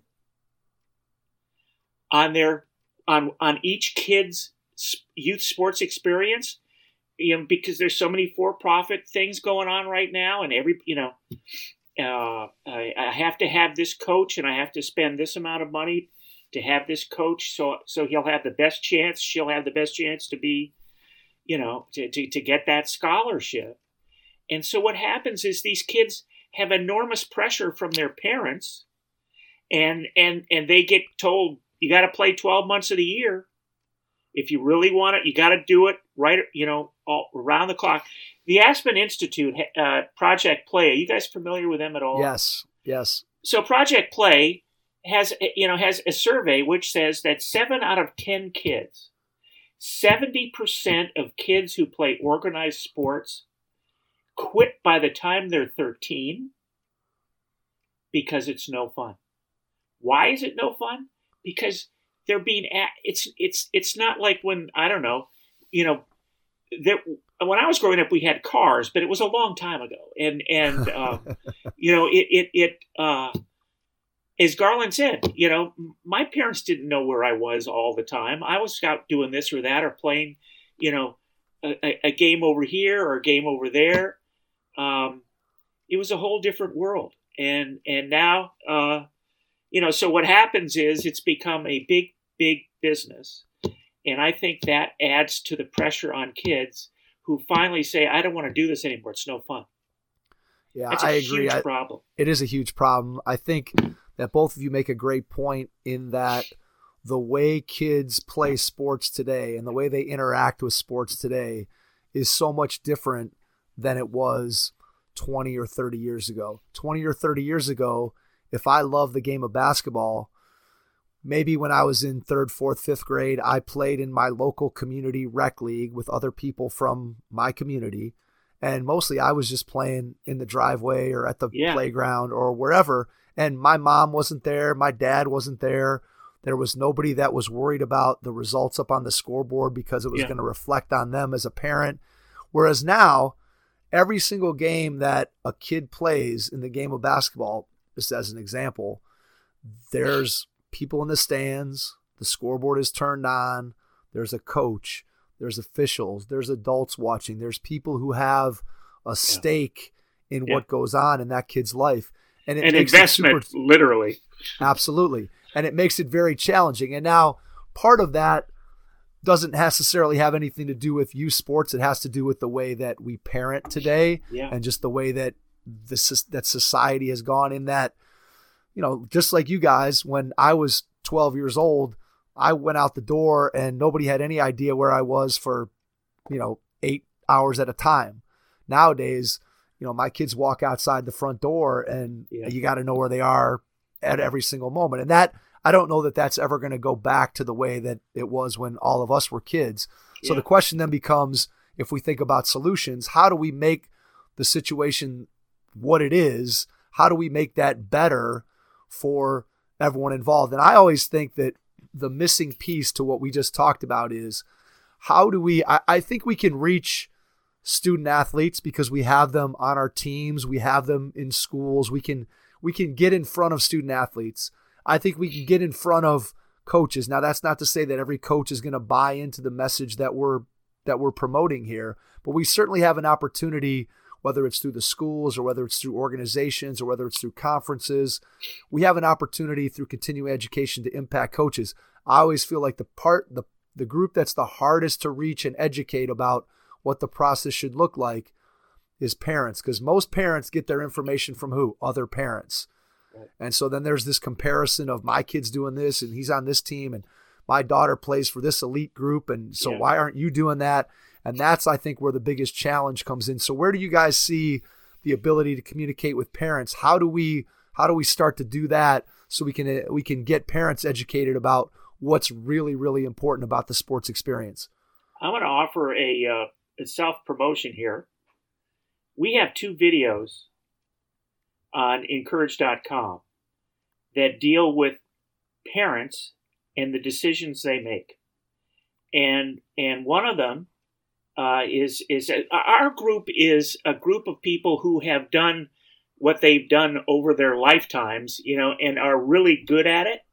on their on on each kid's youth sports experience, you know, because there's so many for-profit things going on right now, and every, you know, uh, I, I have to have this coach, and I have to spend this amount of money to have this coach, so so he'll have the best chance, she'll have the best chance to be, you know, to to, to get that scholarship. And so what happens is these kids have enormous pressure from their parents, and and and they get told, you got to play twelve months of the year. If you really want it, you got to do it right, you know, all around the clock. The Aspen Institute, uh, Project Play, are you guys familiar with them at all? Yes, yes. So Project Play has, you know, has a survey which says that seven out of ten kids, seventy percent of kids who play organized sports quit by the time they're thirteen because it's no fun. Why is it no fun? Because they're being at, it's it's it's not like when, I don't know, you know, there, when I was growing up we had cars, but it was a long time ago, and and uh, you know, it it it uh, as Garland said, you know, my parents didn't know where I was all the time. I was out doing this or that, or playing, you know, a, a game over here or a game over there. Um, it was a whole different world, and and now. Uh, You know, so what happens is it's become a big, big business. And I think that adds to the pressure on kids who finally say, I don't want to do this anymore. It's no fun. Yeah, That's a I agree. huge I, problem. It is a huge problem. I think that both of you make a great point in that the way kids play sports today and the way they interact with sports today is so much different than it was twenty or thirty years ago. twenty or thirty years ago, if I love the game of basketball, maybe when I was in third, fourth, fifth grade, I played in my local community rec league with other people from my community. And mostly I was just playing in the driveway or at the yeah. playground or wherever. And my mom wasn't there. My dad wasn't there. There was nobody that was worried about the results up on the scoreboard because it was yeah. going to reflect on them as a parent. Whereas now, every single game that a kid plays in the game of basketball, just as an example, there's people in the stands, the scoreboard is turned on, there's a coach, there's officials, there's adults watching, there's people who have a stake yeah. in yeah. what goes on in that kid's life. And it An makes investment, it super, literally. Absolutely. And it makes it very challenging. And now part of that doesn't necessarily have anything to do with youth sports. It has to do with the way that we parent today yeah. and just the way that this that society has gone in that, you know, just like you guys, when I was twelve years old, I went out the door and nobody had any idea where I was for, you know, eight hours at a time. Nowadays, you know, my kids walk outside the front door and yeah. you got to know where they are at every single moment. And that, I don't know that that's ever going to go back to the way that it was when all of us were kids. So yeah. the question then becomes, if we think about solutions, how do we make the situation what it is? How do we make that better for everyone involved? And I always think that the missing piece to what we just talked about is how do we, I, I think we can reach student athletes because we have them on our teams. We have them in schools. We can, we can get in front of student athletes. I think we can get in front of coaches. Now, that's not to say that every coach is going to buy into the message that we're that we're promoting here, but we certainly have an opportunity, whether it's through the schools or whether it's through organizations or whether it's through conferences, we have an opportunity through continuing education to impact coaches. I always feel like the part, the the group that's the hardest to reach and educate about what the process should look like is parents, because most parents get their information from who? Other parents. And so then there's this comparison of my kid's doing this and he's on this team and my daughter plays for this elite group. And so yeah. why aren't you doing that? And that's, I think, where the biggest challenge comes in. So where do you guys see the ability to communicate with parents? How do we, how do we start to do that so we can, we can get parents educated about what's really, really important about the sports experience? I'm going to offer a, uh, a self-promotion here. We have two videos on encourage dot com that deal with parents and the decisions they make. And and one of them uh, is, is uh, our group is a group of people who have done what they've done over their lifetimes, you know, and are really good at it.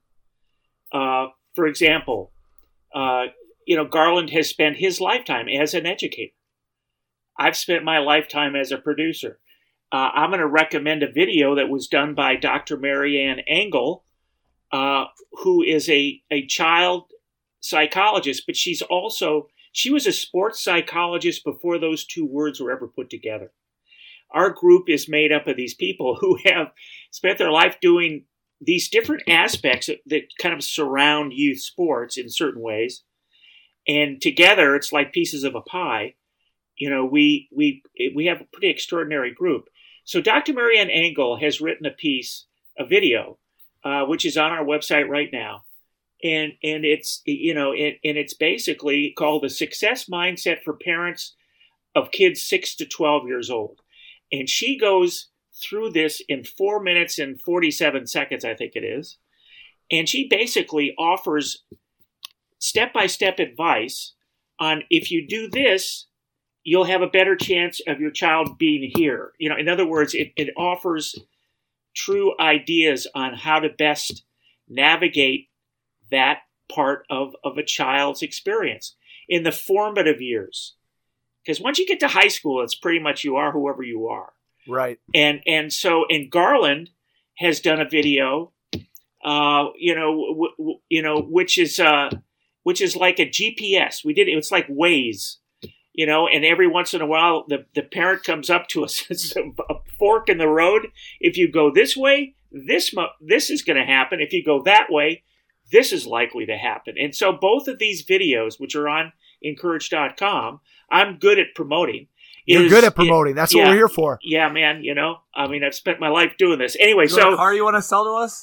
Uh, for example, uh, you know, Garland has spent his lifetime as an educator. I've spent my lifetime as a producer. Uh, I'm going to recommend a video that was done by Doctor Marianne Engel, uh, who is a, a child psychologist, but she's also, she was a sports psychologist before those two words were ever put together. Our group is made up of these people who have spent their life doing these different aspects that, that kind of surround youth sports in certain ways. And together, it's like pieces of a pie. You know, we we we have a pretty extraordinary group. So Doctor Marianne Engel has written a piece, a video, uh, which is on our website right now. And and it's, you know, and, and it's basically called the Success Mindset for Parents of Kids six to twelve years old. And she goes through this in four minutes and forty-seven seconds, I think it is. And she basically offers step-by-step advice on if you do this, you'll have a better chance of your child being here. You know, in other words, it, it offers true ideas on how to best navigate that part of, of a child's experience in the formative years. Because once you get to high school, it's pretty much you are whoever you are. Right. And and so, and Garland has done a video, uh, you know, w- w- you know, which is uh, which is like a G P S. We did it. It's like Waze. You know, and every once in a while, the, the parent comes up to us. It's a, a fork in the road. If you go this way, this mu- this is going to happen. If you go that way, this is likely to happen. And so both of these videos, which are on encourage dot com, I'm good at promoting. You're is, good at promoting. That's yeah, what we're here for. Yeah, man. You know, I mean, I've spent my life doing this. Anyway, you so a car you want to sell to us?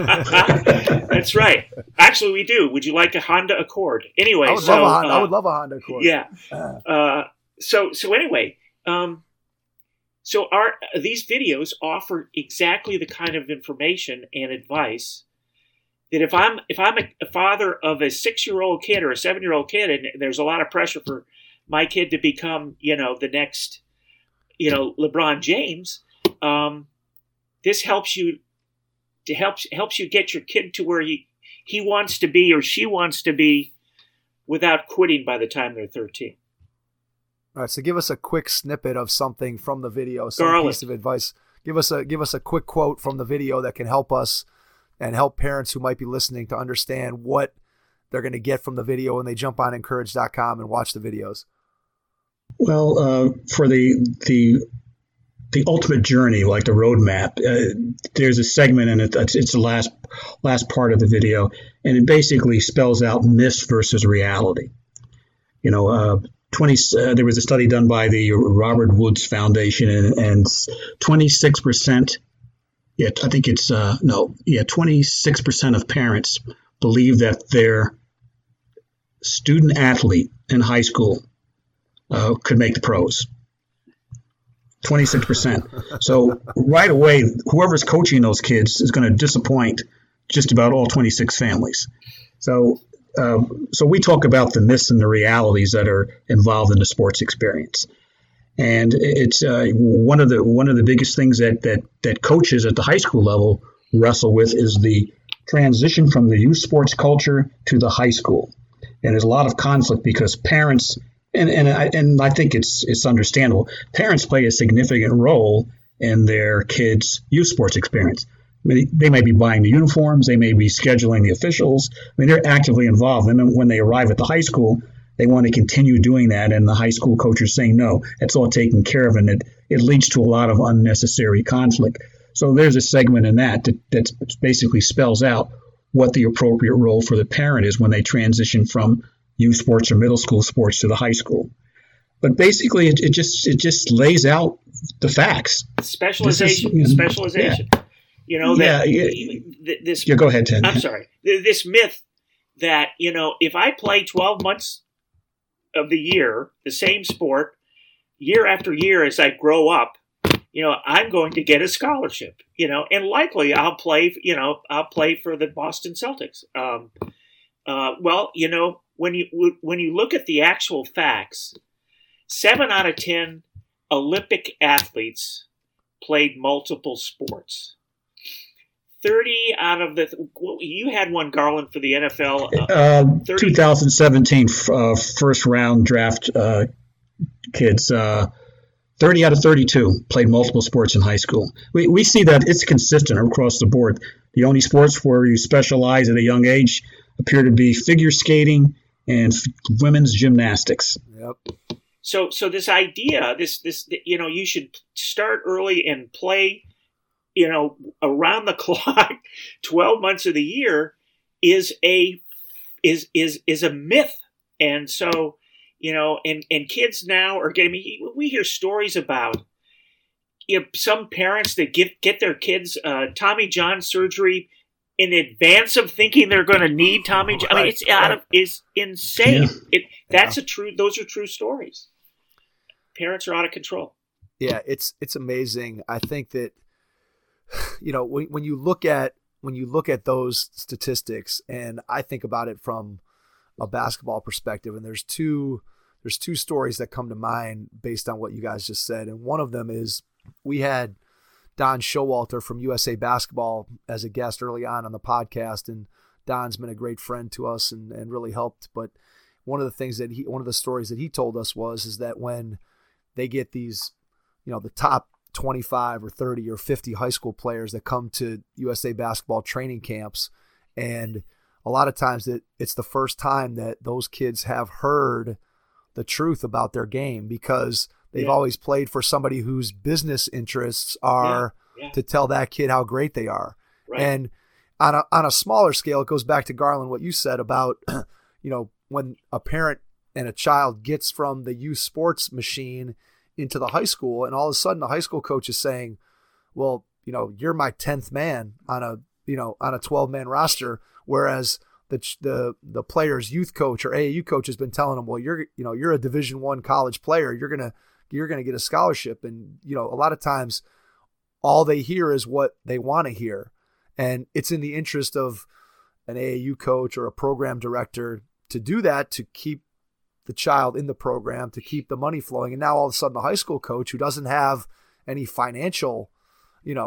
That's right. Actually, we do. Would you like a Honda Accord? Anyway, I would, so, love, a Honda. Uh, I would love a Honda Accord. Yeah. Uh, so so anyway, um, so our these videos offer exactly the kind of information and advice that if I'm if I'm a, a father of a six-year-old kid or a seven-year-old kid, and there's a lot of pressure for my kid to become, you know, the next, you know, LeBron James, um, this helps you to helps helps you get your kid to where he he wants to be or she wants to be without quitting by the time they're thirteen. All right, so give us a quick snippet of something from the video, some Garland. piece of advice. Give us a give us a quick quote from the video that can help us and help parents who might be listening to understand what they're going to get from the video when they jump on encourage dot com and watch the videos. Well, uh, for the the the ultimate journey, like the roadmap, uh, there's a segment in it. It's, it's the last last part of the video, and it basically spells out myth versus reality. You know, uh, twenty. Uh, there was a study done by the Robert Woods Foundation, and, and twenty-six percent. Yeah, I think it's uh, no, yeah, twenty-six percent of parents believe that their student athlete in high school uh, could make the pros. twenty-six percent. So right away, whoever's coaching those kids is going to disappoint just about all twenty-six families. So, uh, so we talk about the myths and the realities that are involved in the sports experience, and it's uh, one of the one of the biggest things that that that coaches at the high school level wrestle with is the transition from the youth sports culture to the high school, and there's a lot of conflict because parents. And and I, and I think it's it's understandable. Parents play a significant role in their kids' youth sports experience. I mean, they may be buying the uniforms, they may be scheduling the officials. I mean, they're actively involved. And then when they arrive at the high school, they want to continue doing that. And the high school coach is saying, no, it's all taken care of. And it, it leads to a lot of unnecessary conflict. So there's a segment in that that that basically spells out what the appropriate role for the parent is when they transition from youth sports or middle school sports to the high school. But basically, it, it just it just lays out the facts. Specialization, is, you know, specialization. Yeah. You know that yeah, yeah. this. Yeah, go ahead, Ted. I'm sorry. This myth that you know, if I play twelve months of the year, the same sport, year after year, as I grow up, you know, I'm going to get a scholarship. You know, and likely I'll play. You know, I'll play for the Boston Celtics. Um, uh, well, you know. When you when you look at the actual facts, seven out of ten Olympic athletes played multiple sports. Thirty out of the you had one, Garland, for the N F L. Uh, uh, twenty seventeen uh, first round draft uh, kids. Uh, Thirty out of thirty-two played multiple sports in high school. We we see that it's consistent across the board. The only sports where you specialize at a young age appear to be figure skating and women's gymnastics. Yep. So, so this idea, this, this, you know, you should start early and play, you know, around the clock, twelve months of the year, is a, is is is a myth. And so, you know, and and kids now are getting. We hear stories about, you know, some parents that get get their kids uh, Tommy John surgery in advance of thinking they're going to need Tommy John. I mean, it's out of is insane. Yeah. It that's Yeah. a true. Those are true stories. Parents are out of control. Yeah, it's it's amazing. I think that, you know, when when you look at when you look at those statistics, and I think about it from a basketball perspective, and there's two there's two stories that come to mind based on what you guys just said, and one of them is we had Don Showalter from U S A Basketball as a guest early on on the podcast, and Don's been a great friend to us and, and really helped. But one of the things that he, one of the stories that he told us was, is that when they get these, you know, the top twenty-five or thirty or fifty high school players that come to U S A Basketball training camps, and a lot of times that it's the first time that those kids have heard the truth about their game, because they've Yeah. always played for somebody whose business interests are Yeah, yeah. to tell that kid how great they are. Right. And on a on a smaller scale, it goes back to Garland, what you said about, you know, when a parent and a child gets from the youth sports machine into the high school, and all of a sudden the high school coach is saying, well, you know, you're my tenth man on a, you know, on a twelve man roster. Whereas the, the, the player's youth coach or A A U coach has been telling them, well, you're, you know, you're a Division One college player. You're going to, you're going to get a scholarship. And, you know, a lot of times all they hear is what they want to hear. And it's in the interest of an A A U coach or a program director to do that, to keep the child in the program, to keep the money flowing. And now all of a sudden the high school coach, who doesn't have any financial, you know,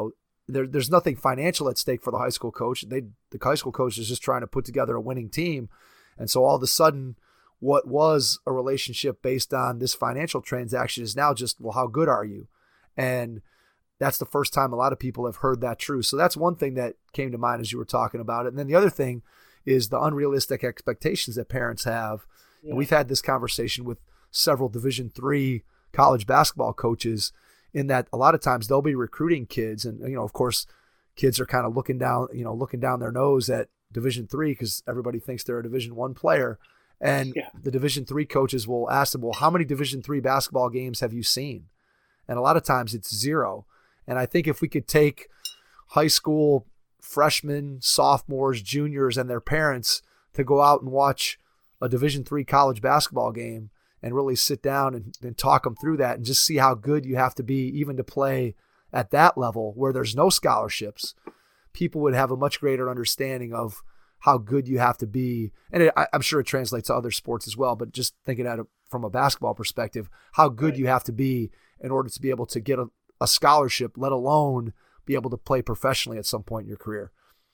there, there's nothing financial at stake for the high school coach. They, the high school coach is just trying to put together a winning team. And so all of a sudden, what was a relationship based on this financial transaction is now just, well, how good are you? And that's the first time a lot of people have heard that truth. So that's one thing that came to mind as you were talking about it. And then the other thing is the unrealistic expectations that parents have. Yeah. And we've had this conversation with several Division three college basketball coaches, in that a lot of times they'll be recruiting kids. And, you know, of course, kids are kind of looking down, you know, looking down their nose at Division three because everybody thinks they're a Division one player. And yeah. the Division three coaches will ask them, well, how many Division three basketball games have you seen? And a lot of times it's zero. And I think if we could take high school freshmen, sophomores, juniors, and their parents to go out and watch a Division three college basketball game and really sit down and, and talk them through that and just see how good you have to be even to play at that level where there's no scholarships, people would have a much greater understanding of how good you have to be. And it, I, I'm sure it translates to other sports as well, but just thinking at it from a basketball perspective, how good right. you have to be in order to be able to get a, a scholarship, let alone be able to play professionally at some point in your career.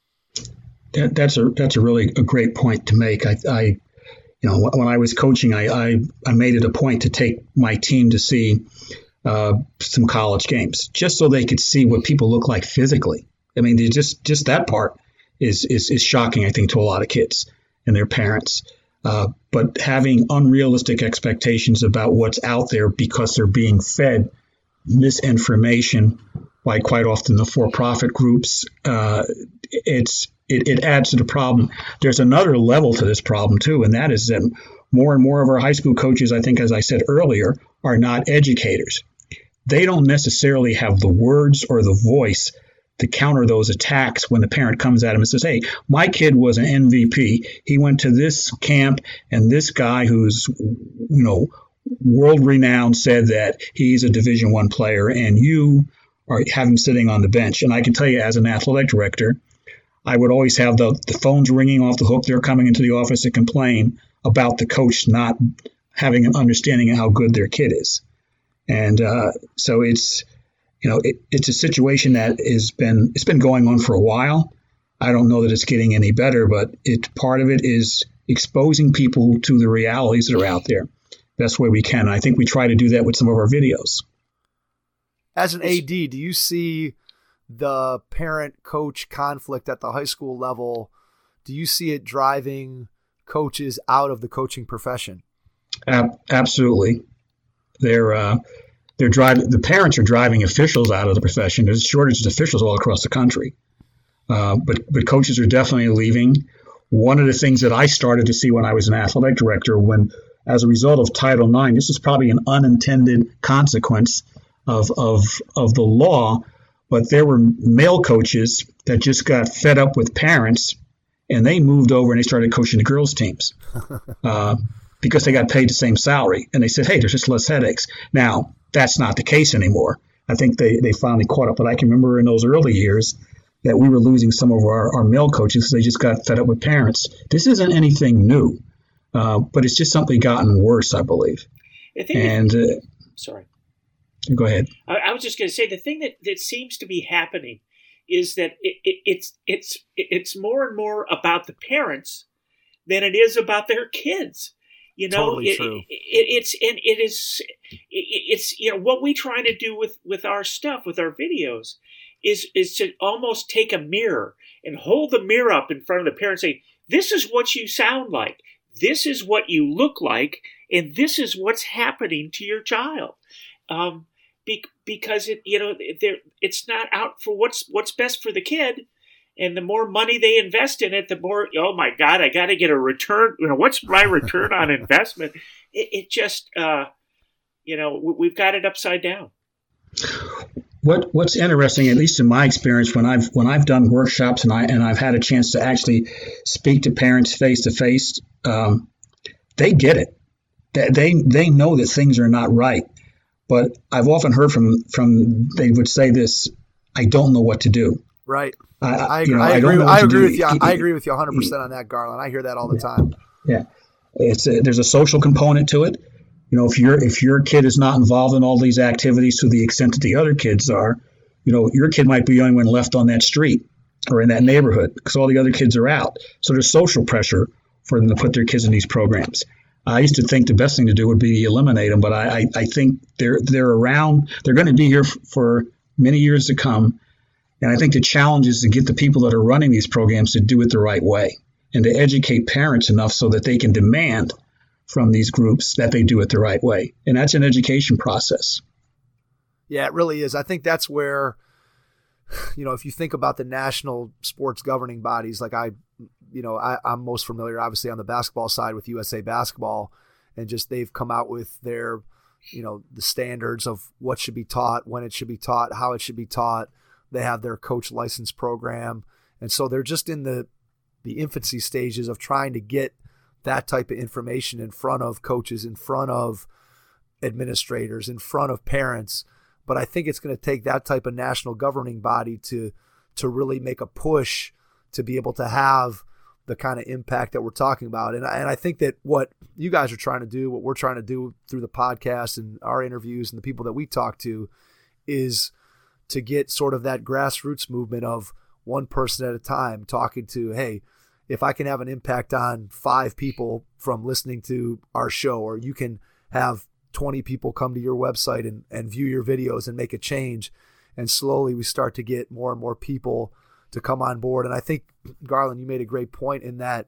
That, that's a that's a really a great point to make. I, I you know, when I was coaching, I, I, I made it a point to take my team to see uh, some college games just so they could see what people look like physically. I mean, just just that part is is is shocking, I think, to a lot of kids and their parents. Uh, but having unrealistic expectations about what's out there because they're being fed misinformation by quite often the for-profit groups, uh, it's it, it adds to the problem. There's another level to this problem too, and that is that more and more of our high school coaches, I think, as I said earlier, are not educators. They don't necessarily have the words or the voice to counter those attacks when the parent comes at him and says, hey, my kid was an M V P. He went to this camp, and this guy who's, you know, world renowned said that he's a Division One player, and you are have him sitting on the bench. And I can tell you, as an athletic director, I would always have the, the phones ringing off the hook. They're coming into the office to complain about the coach not having an understanding of how good their kid is. And uh, so it's, you know, it, it's a situation that has been, it's been going on for a while. I don't know that it's getting any better, but it part of it is exposing people to the realities that are out there best way we can. And I think we try to do that with some of our videos. As an A D, do you see the parent-coach conflict at the high school level? Do you see it driving coaches out of the coaching profession? Uh, absolutely. They're uh, they're driving. The parents are driving officials out of the profession. There's a shortage of officials all across the country, uh, but but coaches are definitely leaving. One of the things that I started to see when I was an athletic director, when as a result of Title nine, this is probably an unintended consequence of of of the law. But there were male coaches that just got fed up with parents, and they moved over and they started coaching the girls' teams uh, because they got paid the same salary. And they said, hey, there's just less headaches. Now, that's not the case anymore. I think they, they finally caught up. But I can remember in those early years that we were losing some of our, our male coaches because they just got fed up with parents. This isn't anything new, uh, but it's just something gotten worse, I believe. I think and uh, sorry. Go ahead. I, I was just going to say the thing that, that seems to be happening is that it, it, it's it's it's more and more about the parents than it is about their kids. You know, totally it, true. It, it, it's and it is it, it's you know what we try to do with, with our stuff with our videos is is to almost take a mirror and hold the mirror up in front of the parent and say, this is what you sound like, this is what you look like, and this is what's happening to your child. Um, be, because it, you know, it's not out for what's what's best for the kid, and the more money they invest in it, the more, oh my God, I got to get a return. You know, what's my return on investment? It, it just, uh, you know, we've got it upside down. What What's interesting, at least in my experience, when I've when I've done workshops and I and I've had a chance to actually speak to parents face to face, they get it. They, they they know that things are not right. But I've often heard from, from they would say this, I don't know what to do. Right. I, I, you know, I, I agree, don't know I what agree to with do. you. I agree with you one hundred percent on that, Garland. I hear that all the yeah. time. Yeah. It's a, there's a social component to it. You know, if your if your kid is not involved in all these activities to the extent that the other kids are, you know, your kid might be the only one left on that street or in that neighborhood because all the other kids are out. So there's social pressure for them to put their kids in these programs. I used to think the best thing to do would be eliminate them, but I, I, I think they're they're around. They're going to be here f- for many years to come. And I think the challenge is to get the people that are running these programs to do it the right way and to educate parents enough so that they can demand from these groups that they do it the right way. And that's an education process. Yeah, it really is. I think that's where, you know, if you think about the national sports governing bodies, like I, you know, I, I'm most familiar, obviously, on the basketball side with U S A Basketball, and just they've come out with their, you know, the standards of what should be taught, when it should be taught, how it should be taught. They have their coach license program. And so they're just in the, the infancy stages of trying to get that type of information in front of coaches, in front of administrators, in front of parents. But I think it's going to take that type of national governing body to to really make a push to be able to have the kind of impact that we're talking about. And I, and I think that what you guys are trying to do, what we're trying to do through the podcast and our interviews and the people that we talk to, is to get sort of that grassroots movement of one person at a time talking to, hey, if I can have an impact on five people from listening to our show, or you can have twenty people come to your website and, and view your videos and make a change. And slowly we start to get more and more people to come on board. And I think, Garland, you made a great point in that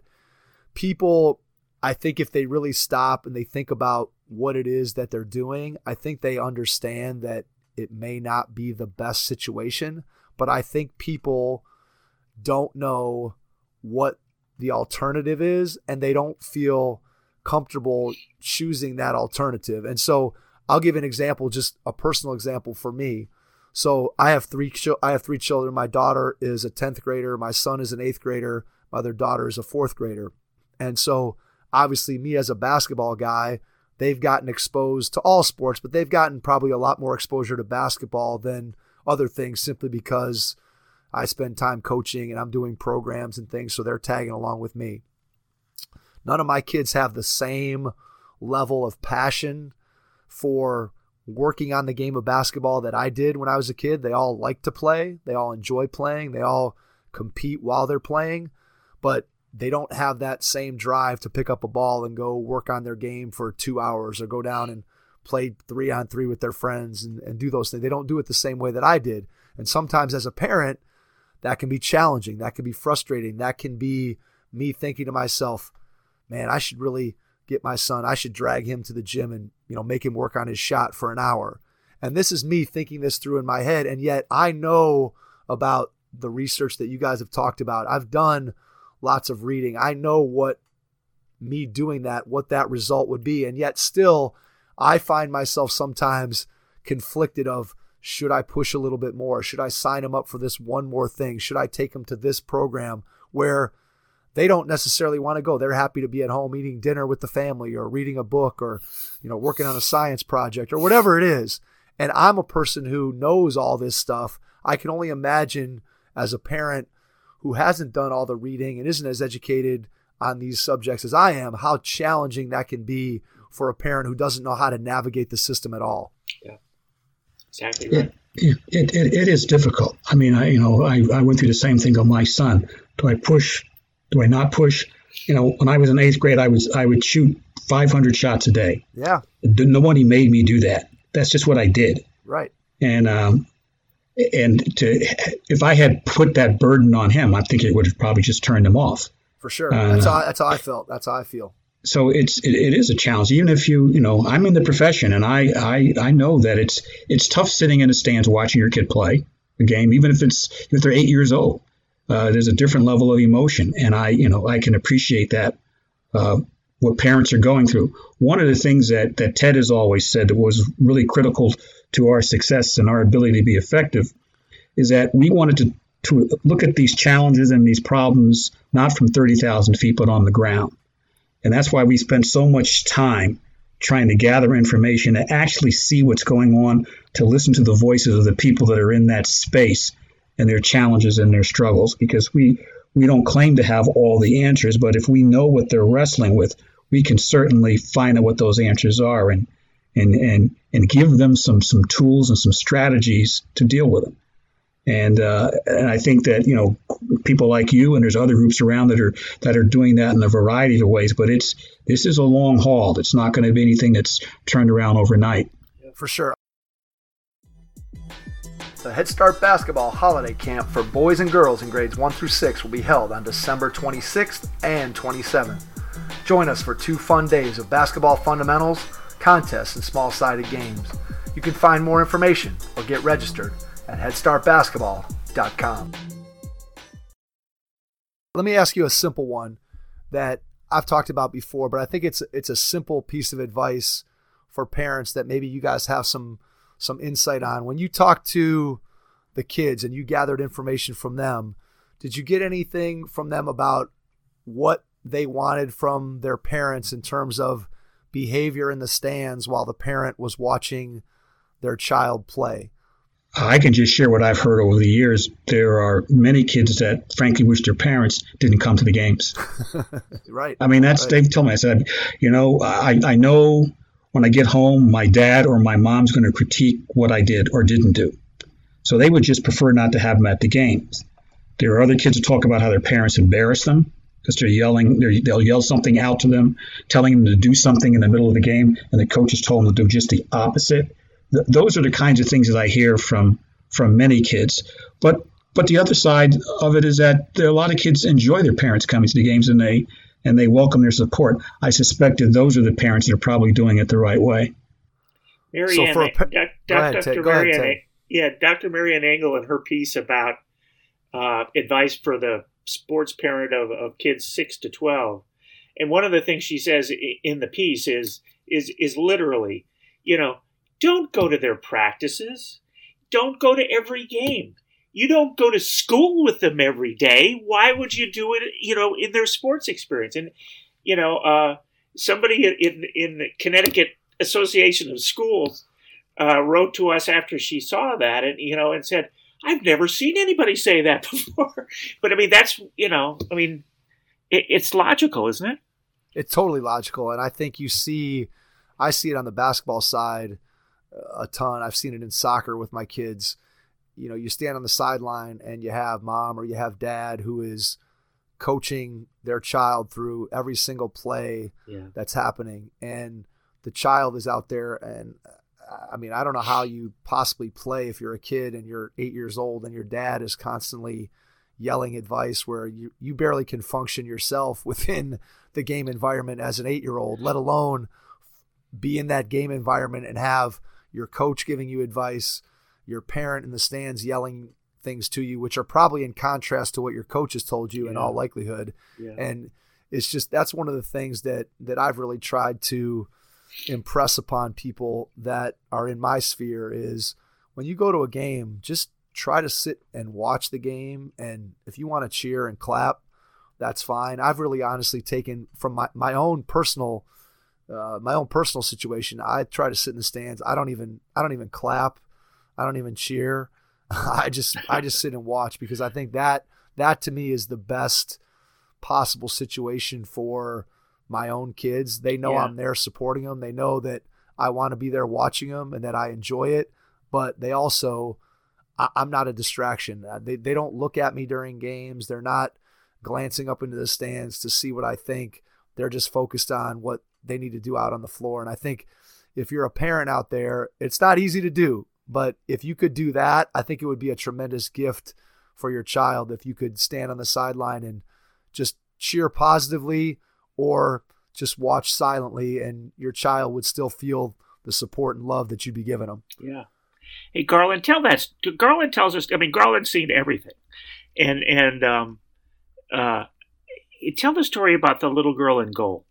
people, I think if they really stop and they think about what it is that they're doing, I think they understand that it may not be the best situation, but I think people don't know what the alternative is, and they don't feel comfortable choosing that alternative. And so I'll give an example, just a personal example for me. So I have three, I have three children. My daughter is a tenth grader. My son is an eighth grader. My other daughter is a fourth grader. And so obviously me as a basketball guy, they've gotten exposed to all sports, but they've gotten probably a lot more exposure to basketball than other things, simply because I spend time coaching and I'm doing programs and things. So they're tagging along with me. None of my kids have the same level of passion for working on the game of basketball that I did when I was a kid. They all like to play. They all enjoy playing. They all compete while they're playing, but they don't have that same drive to pick up a ball and go work on their game for two hours or go down and play three on three with their friends and, and do those things. They don't do it the same way that I did. And sometimes as a parent, that can be challenging. That can be frustrating. That can be me thinking to myself, man, I should really get my son, I should drag him to the gym and, you know, make him work on his shot for an hour. And this is me thinking this through in my head. And yet I know about the research that you guys have talked about. I've done lots of reading. I know what me doing that, what that result would be. And yet still, I find myself sometimes conflicted of, should I push a little bit more? Should I sign him up for this one more thing? Should I take him to this program where they don't necessarily want to go? They're happy to be at home eating dinner with the family or reading a book or, you know, working on a science project or whatever it is. And I'm a person who knows all this stuff. I can only imagine as a parent who hasn't done all the reading and isn't as educated on these subjects as I am, how challenging that can be for a parent who doesn't know how to navigate the system at all. Yeah, exactly right. It, it, it, it is difficult. I mean, I, you know, I, I went through the same thing on my son. Do I push? Do I not push? You know, when I was in eighth grade, I was I would shoot five hundred shots a day. Yeah. Nobody made me do that. That's just what I did. Right. And um, and to if I had put that burden on him, I think it would have probably just turned him off. For sure. Uh, that's how that's how I felt. That's how I feel. So it's it, it is a challenge. Even if you you know, I'm in the profession, and I I I know that it's it's tough sitting in the stands watching your kid play a game, even if it's if they're eight years old. Uh, there's a different level of emotion, and I, you know, I can appreciate that, uh, what parents are going through. One of the things that, that Ted has always said that was really critical to our success and our ability to be effective is that we wanted to, to look at these challenges and these problems not from thirty thousand feet, but on the ground. And that's why we spend so much time trying to gather information, to actually see what's going on, to listen to the voices of the people that are in that space and their challenges and their struggles, because we we don't claim to have all the answers, but if we know what they're wrestling with, we can certainly find out what those answers are and and and and give them some some tools and some strategies to deal with them. And uh, and I think that, you know, people like you and there's other groups around that are that are doing that in a variety of ways. But it's this is a long haul. It's not going to be anything that's turned around overnight. For sure. The Head Start Basketball Holiday Camp for boys and girls in grades one through six will be held on December twenty-sixth and twenty-seventh. Join us for two fun days of basketball fundamentals, contests, and small-sided games. You can find more information or get registered at head start basketball dot com. Let me ask you a simple one that I've talked about before, but I think it's it's a simple piece of advice for parents that maybe you guys have some some insight on. When you talk to the kids and you gathered information from them, did you get anything from them about what they wanted from their parents in terms of behavior in the stands while the parent was watching their child play? I can just share what I've heard over the years. There are many kids that frankly wish their parents didn't come to the games. Right. I mean, that's, right. They've told me, I said, you know, I, I know when I get home, my dad or my mom's going to critique what I did or didn't do. So they would just prefer not to have them at the games. There are other kids who talk about how their parents embarrass them because they're yelling, they're, they'll yell something out to them, telling them to do something in the middle of the game, and the coach has told them to do just the opposite. Th- those are the kinds of things that I hear from from many kids. But but the other side of it is that there are a lot of kids enjoy their parents coming to the games, and they and they welcome their support. I suspect that those are the parents that are probably doing it the right way. Marianne, so for a pa- Doc, go ahead, Doctor Ted. Go ahead, Marianne, Ted. yeah, Doctor Marianne Engel in her piece about uh, advice for the sports parent of, of kids six to twelve, and one of the things she says in the piece is is is literally, you know, don't go to their practices, don't go to every game. You don't go to school with them every day. Why would you do it, you know, in their sports experience? And, you know, uh, somebody in in the Connecticut Association of Schools uh, wrote to us after she saw that and, you know, and said, I've never seen anybody say that before. But, I mean, that's, you know, I mean, it, it's logical, isn't it? It's totally logical. And I think you see, I see it on the basketball side a ton. I've seen it in soccer with my kids. You know, you stand on the sideline and you have mom or you have dad who is coaching their child through every single play yeah. that's happening. And the child is out there. And I mean, I don't know how you possibly play if you're a kid and you're eight years old and your dad is constantly yelling advice where you, you barely can function yourself within the game environment as an eight-year-old, let alone be in that game environment and have your coach giving you advice, your parent in the stands yelling things to you, which are probably in contrast to what your coach has told you yeah. in all likelihood. Yeah. And it's just, that's one of the things that, that I've really tried to impress upon people that are in my sphere is when you go to a game, just try to sit and watch the game. And if you want to cheer and clap, that's fine. I've really honestly taken from my, my own personal Uh, my own personal situation. I try to sit in the stands. I don't even, I don't even clap. I don't even cheer. I just, I just sit and watch because I think that, that to me is the best possible situation for my own kids. They know yeah. I'm there supporting them. They know that I want to be there watching them and that I enjoy it, but they also, I, I'm not a distraction. They, they don't look at me during games. They're not glancing up into the stands to see what I think. They're just focused on what they need to do out on the floor. And I think if you're a parent out there, it's not easy to do, but if you could do that, I think it would be a tremendous gift for your child if you could stand on the sideline and just cheer positively or just watch silently and your child would still feel the support and love that you'd be giving them. Yeah. Hey, Garland, tell that. Garland tells us, I mean, Garland's seen everything. And, and, um, uh, tell the story about the little girl in goal.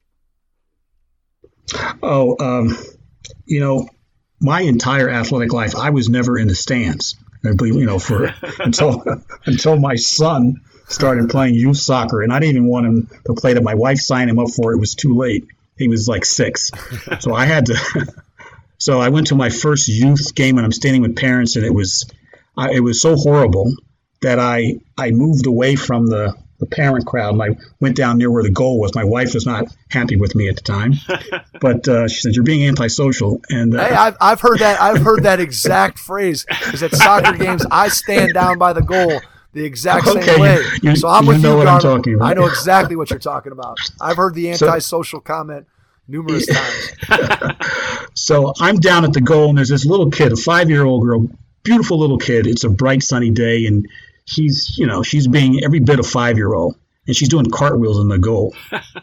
Oh, um, you know, my entire athletic life, I was never in the stands. I believe, you know, for until until my son started playing youth soccer, and I didn't even want him to play that. My wife signed him up for it. It was too late. He was like six, so I had to. So I went to my first youth game, and I'm standing with parents, and it was, I, it was so horrible that I I moved away from the the parent crowd. And I went down near where the goal was. My wife was not happy with me at the time, but uh, she said, "You're being antisocial." And uh, hey, I've I've heard that I've heard that exact phrase. Because at soccer games, I stand down by the goal the exact same okay, way. you, so I'm you with know you, what I'm Garland. talking about. I know exactly what you're talking about. I've heard the antisocial so, comment numerous times. So I'm down at the goal, and there's this little kid, a five-year-old girl, beautiful little kid. It's a bright, sunny day, and she's, you know, she's being every bit a five-year-old, and she's doing cartwheels in the goal.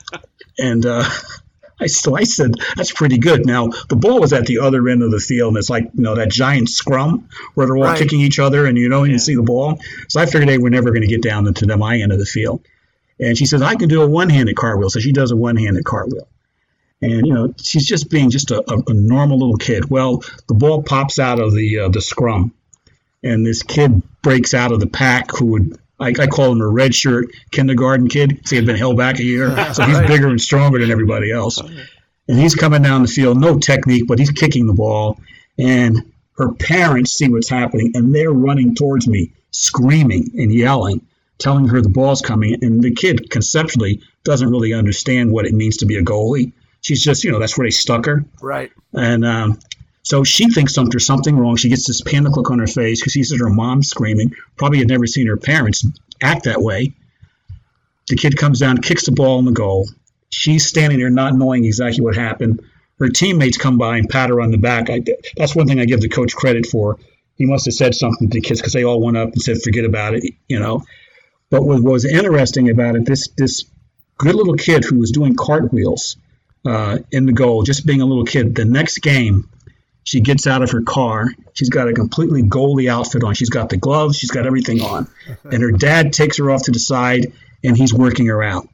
and uh, I so I said, that's pretty good. Now, the ball was at the other end of the field, and it's like, you know, that giant scrum where they're all right. kicking each other, and you don't yeah. even see the ball. So I figured they were never going to get down into the my end of the field. And she says, I can do a one-handed cartwheel. So she does a one-handed cartwheel. And, you know, she's just being just a, a, a normal little kid. Well, the ball pops out of the uh, the scrum, and this kid breaks out of the pack who would, I, I call him a red shirt kindergarten kid. So he had been held back a year. So he's bigger and stronger than everybody else. And he's coming down the field, no technique, but he's kicking the ball. And her parents see what's happening, and they're running towards me, screaming and yelling, telling her the ball's coming. And the kid conceptually doesn't really understand what it means to be a goalie. She's just, you know, that's where they stuck her. Right. And um, so she thinks some, there's something wrong. She gets this panic look on her face because she sees her mom screaming. Probably had never seen her parents act that way. The kid comes down, kicks the ball in the goal. She's standing there not knowing exactly what happened. Her teammates come by and pat her on the back. I, that's one thing I give the coach credit for. He must have said something to the kids because they all went up and said, forget about it, you know. But what was interesting about it, this this good little kid who was doing cartwheels uh, in the goal, just being a little kid, the next game, she gets out of her car. She's got a completely goalie outfit on. She's got the gloves. She's got everything on. And her dad takes her off to the side, and he's working her out.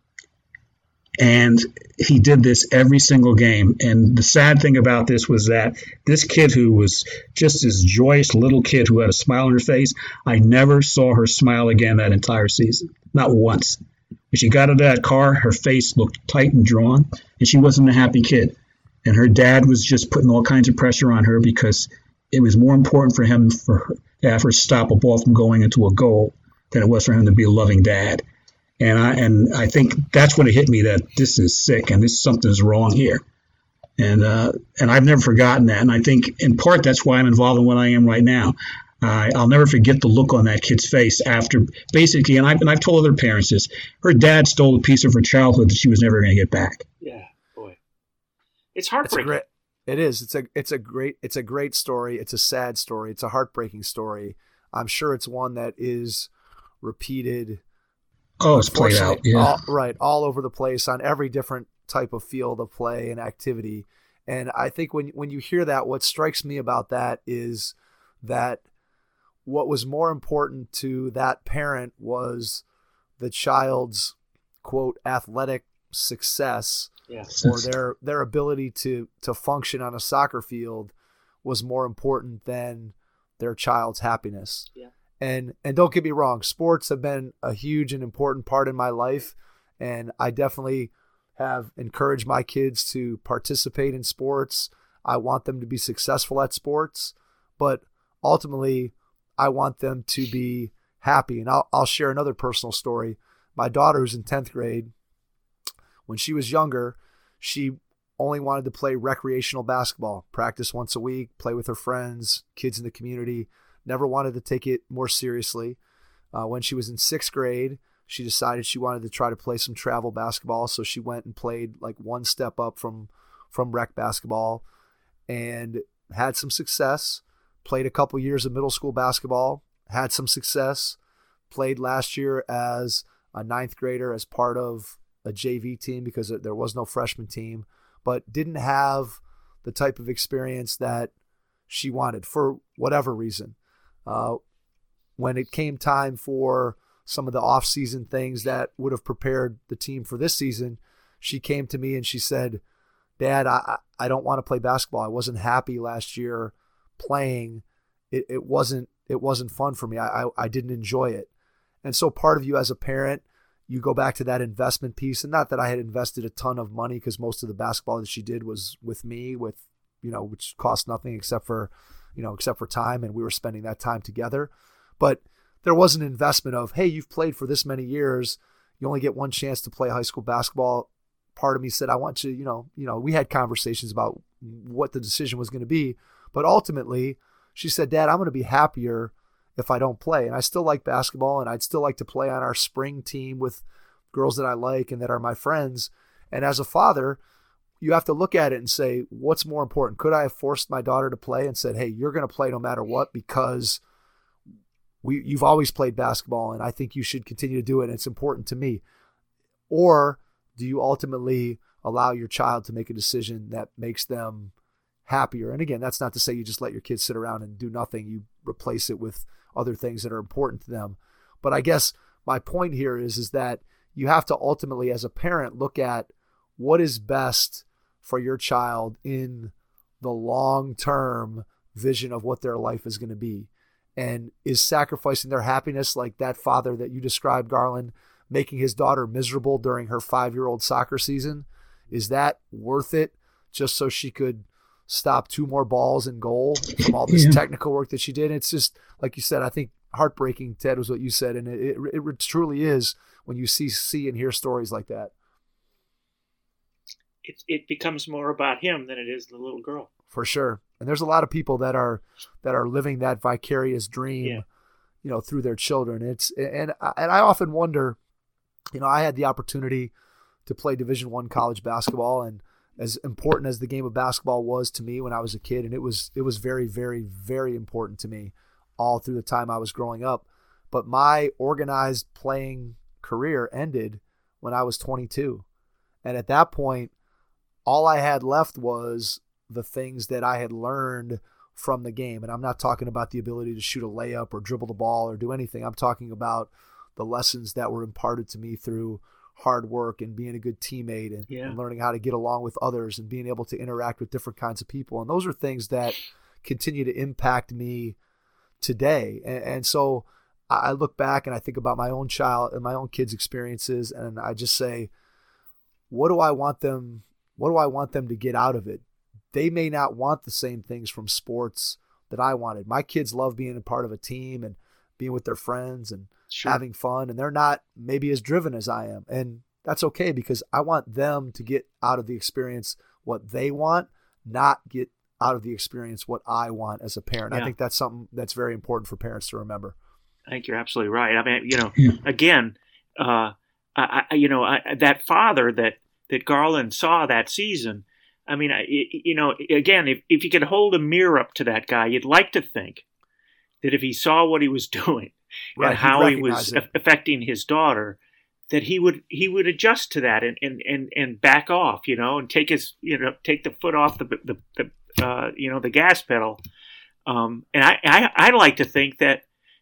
And he did this every single game. And the sad thing about this was that this kid who was just this joyous little kid who had a smile on her face, I never saw her smile again that entire season. Not once. When she got out of that car, her face looked tight and drawn, and she wasn't a happy kid. And her dad was just putting all kinds of pressure on her because it was more important for him for her, to have her stop a ball from going into a goal than it was for him to be a loving dad. And I and I think that's when it hit me that this is sick and this something's wrong here. And uh, and I've never forgotten that. And I think in part that's why I'm involved in what I am right now. Uh, I'll never forget the look on that kid's face after basically, and I've, and I've told other parents this, her dad stole a piece of her childhood that she was never going to get back. Yeah, boy. It's heartbreaking. It's a great, it is. It's a it's a great it's a great story. It's a sad story. It's a heartbreaking story. I'm sure it's one that is repeated. Oh, it's played out. Yeah. All, right. All over the place on every different type of field of play and activity. And I think when when you hear that, what strikes me about that is that what was more important to that parent was the child's, quote, athletic success Yeah. or their their ability to to function on a soccer field was more important than their child's happiness. Yeah. And and don't get me wrong, sports have been a huge and important part in my life, and I definitely have encouraged my kids to participate in sports. I want them to be successful at sports, but ultimately I want them to be happy. And I'll I'll share another personal story. My daughter, who's in tenth grade, when she was younger, she only wanted to play recreational basketball, practice once a week, play with her friends, kids in the community. Never wanted to take it more seriously. Uh, when she was in sixth grade, she decided she wanted to try to play some travel basketball. So she went and played like one step up from, from rec basketball and had some success. Played a couple years of middle school basketball, had some success. Played last year as a ninth grader as part of a J V team because there was no freshman team, but didn't have the type of experience that she wanted for whatever reason. Uh, when it came time for some of the off-season things that would have prepared the team for this season, she came to me and she said, Dad, I, I don't want to play basketball. I wasn't happy last year playing. It, it wasn't it wasn't fun for me. I, I I didn't enjoy it. And so part of you as a parent, you go back to that investment piece. And not that I had invested a ton of money because most of the basketball that she did was with me, with, you know, which cost nothing except for, you know, except for time. And we were spending that time together. But there was an investment of, hey, you've played for this many years. You only get one chance to play high school basketball. Part of me said, I want you, you know, you know, we had conversations about what the decision was going to be. But ultimately, she said, Dad, I'm going to be happier if I don't play. And I still like basketball, and I'd still like to play on our spring team with girls that I like and that are my friends. And as a father, you have to look at it and say, what's more important? Could I have forced my daughter to play and said, hey, you're going to play no matter what because we you've always played basketball and I think you should continue to do it and it's important to me? Or do you ultimately allow your child to make a decision that makes them happier? And again, that's not to say you just let your kids sit around and do nothing. You replace it with other things that are important to them. But I guess my point here is, is that you have to ultimately, as a parent, look at what is best for your child in the long-term vision of what their life is going to be. And is sacrificing their happiness, like that father that you described, Garland, making his daughter miserable during her five-year-old soccer season, is that worth it just so she could stop two more balls in goal from all this yeah. technical work that she did? It's just, like you said, I think heartbreaking, Ted, was what you said. And it, it, it truly is when you see, see and hear stories like that. It, it becomes more about him than it is the little girl. For sure. And there's a lot of people that are, that are living that vicarious dream, yeah. you know, through their children. It's, and, and I often wonder, you know, I had the opportunity to play Division I college basketball, and as important as the game of basketball was to me when I was a kid, and it was, it was very, very, very important to me all through the time I was growing up. But my organized playing career ended when I was twenty-two. And at that point, all I had left was the things that I had learned from the game. And I'm not talking about the ability to shoot a layup or dribble the ball or do anything. I'm talking about the lessons that were imparted to me through hard work and being a good teammate and, yeah. and learning how to get along with others and being able to interact with different kinds of people. And those are things that continue to impact me today. And, and so I look back and I think about my own child and my own kids' experiences, and I just say, what do I want them, what do I want them to get out of it? They may not want the same things from sports that I wanted. My kids love being a part of a team and being with their friends and sure. having fun, and they're not maybe as driven as I am. And that's okay, because I want them to get out of the experience what they want, not get out of the experience what I want as a parent. Yeah. I think that's something that's very important for parents to remember. I think you're absolutely right. I mean, you know, yeah. again, uh, I, I, you know, I, that father that, that Garland saw that season, I mean, I, you know, again, if, if you could hold a mirror up to that guy, you'd like to think that if he saw what he was doing right, and how he was it. affecting his daughter, that he would he would adjust to that and, and, and, and back off, you know, and take his you know take the foot off the the, the uh, you know the gas pedal. Um, and I, I I like to think that,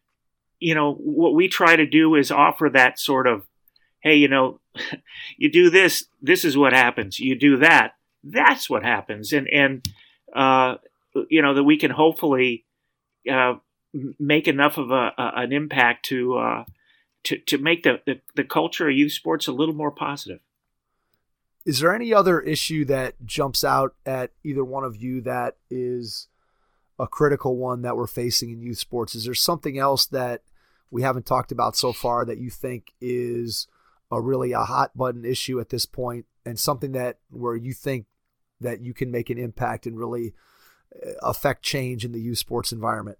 you know, what we try to do is offer that sort of, hey, you know, you do this, this is what happens. You do that, that's what happens. And, and uh, you know, that we can hopefully uh, make enough of a, a an impact to, uh, to, to make the, the, the culture of youth sports a little more positive. Is there any other issue that jumps out at either one of you that is a critical one that we're facing in youth sports? Is there something else that we haven't talked about so far that you think is a really a hot button issue at this point, and something that where you think that you can make an impact and really affect change in the youth sports environment?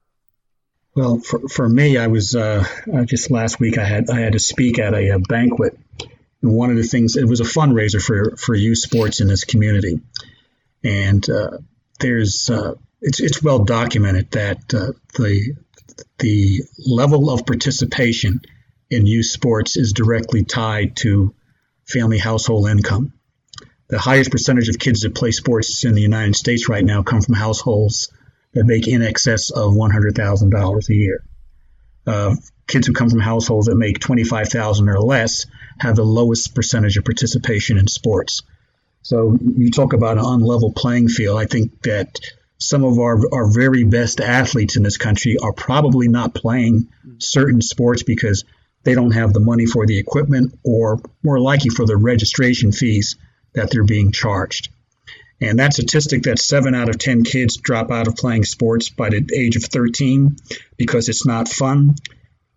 Well, for, for me, I was uh, just last week I had I had to speak at a, a banquet, and one of the things, it was a fundraiser for for youth sports in this community, and uh, there's uh, it's it's well documented that uh, the the level of participation in youth sports is directly tied to family household income. The highest percentage of kids that play sports in the United States right now come from households that make in excess of one hundred thousand dollars a year. Uh, kids who come from households that make twenty-five thousand dollars or less have the lowest percentage of participation in sports. So you talk about an unlevel playing field. I think that some of our, our very best athletes in this country are probably not playing certain sports because they don't have the money for the equipment, or more likely for the registration fees that they're being charged. And that statistic that seven out of ten kids drop out of playing sports by the age of thirteen because it's not fun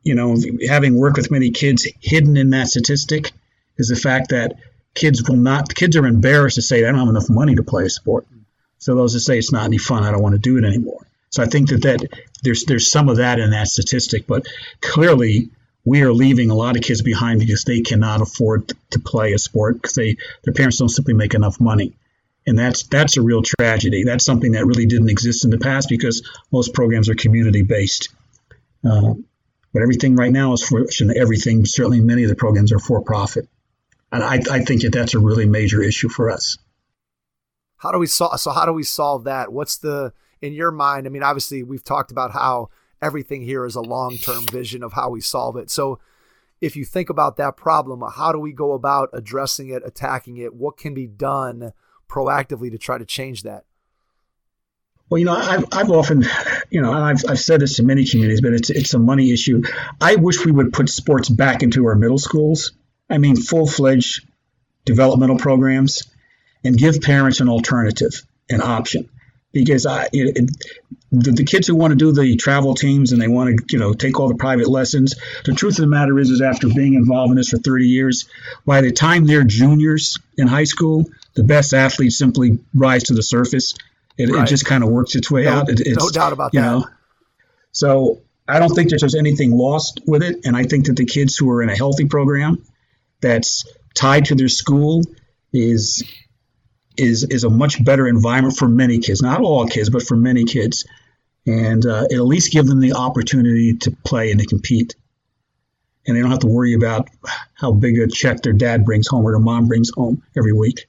you know, having worked with many kids, hidden in that statistic is the fact that kids will not, kids are embarrassed to say, I don't have enough money to play a sport. So those that say it's not any fun, I don't want to do it anymore. So I think that, that there's there's some of that in that statistic, but clearly we are leaving a lot of kids behind because they cannot afford to play a sport because they their parents don't simply make enough money. And that's that's a real tragedy. That's something that really didn't exist in the past because most programs are community-based. Uh, but everything right now is for everything. Certainly many of the programs are for-profit. And I, I think that that's a really major issue for us. How do we solve? So how do we solve that? What's the, in your mind? I mean, obviously we've talked about how everything here is a long-term vision of how we solve it. So if you think about that problem, how do we go about addressing it, attacking it? What can be done proactively to try to change that? Well, you know, I've, I've often, you know, I've, I've said this to many communities, but it's, it's a money issue. I wish we would put sports back into our middle schools. I mean, full-fledged developmental programs, and give parents an alternative, an option. Because I, it, it, the, the kids who want to do the travel teams and they want to, you know, take all the private lessons, the truth of the matter is, is after being involved in this for thirty years, by the time they're juniors in high school, the best athletes simply rise to the surface. It, right. it just kind of works its way no, out. It, it's, no doubt about you that. Know, so I don't think that there's anything lost with it. And I think that the kids who are in a healthy program that's tied to their school is is is a much better environment for many kids, not all kids, but for many kids. And uh, it at least give them the opportunity to play and to compete. And they don't have to worry about how big a check their dad brings home or their mom brings home every week.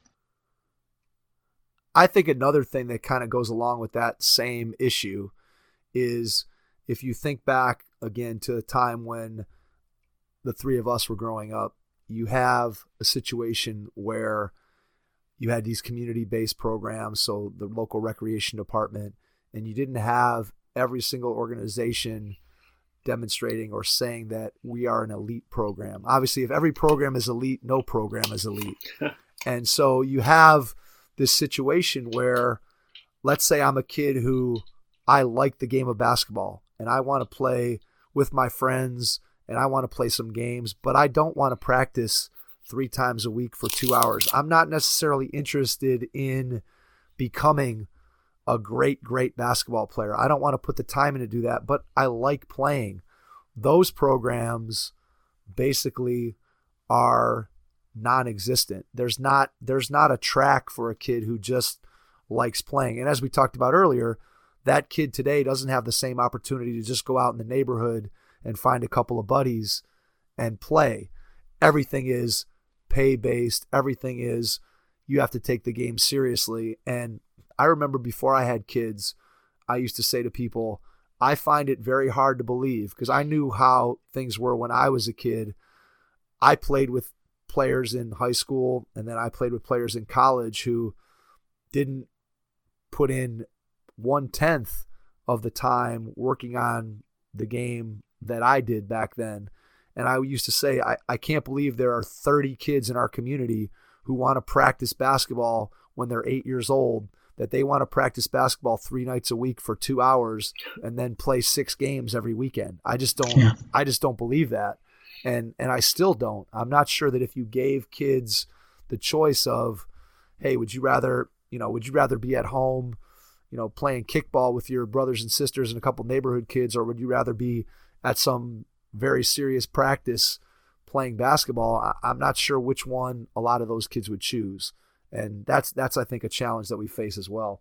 I think another thing that kind of goes along with that same issue is if you think back again to a time when the three of us were growing up, you have a situation where you had these community-based programs, so the local recreation department, and you didn't have every single organization demonstrating or saying that we are an elite program. Obviously, if every program is elite, no program is elite. And so you have this situation where, let's say I'm a kid who I like the game of basketball and I want to play with my friends and I want to play some games, but I don't want to practice three times a week for two hours. I'm not necessarily interested in becoming a great, great basketball player. I don't want to put the time in to do that, but I like playing. Those programs basically are non-existent. There's not, there's not a track for a kid who just likes playing. And as we talked about earlier, that kid today doesn't have the same opportunity to just go out in the neighborhood and find a couple of buddies and play. Everything is pay-based. Everything is, you have to take the game seriously. And I remember before I had kids, I used to say to people, I find it very hard to believe, because I knew how things were when I was a kid. I played with players in high school, and then I played with players in college who didn't put in one-tenth of the time working on the game that I did back then. And I used to say, I, I can't believe there are thirty kids in our community who want to practice basketball when they're eight years old, that they want to practice basketball three nights a week for two hours and then play six games every weekend. I just don't, yeah. I just don't believe that. And, and I still don't. I'm not sure that if you gave kids the choice of, hey, would you rather, you know, would you rather be at home, you know, playing kickball with your brothers and sisters and a couple neighborhood kids, or would you rather be at some very serious practice playing basketball? I'm not sure which one a lot of those kids would choose. And that's, that's, I think, a challenge that we face as well.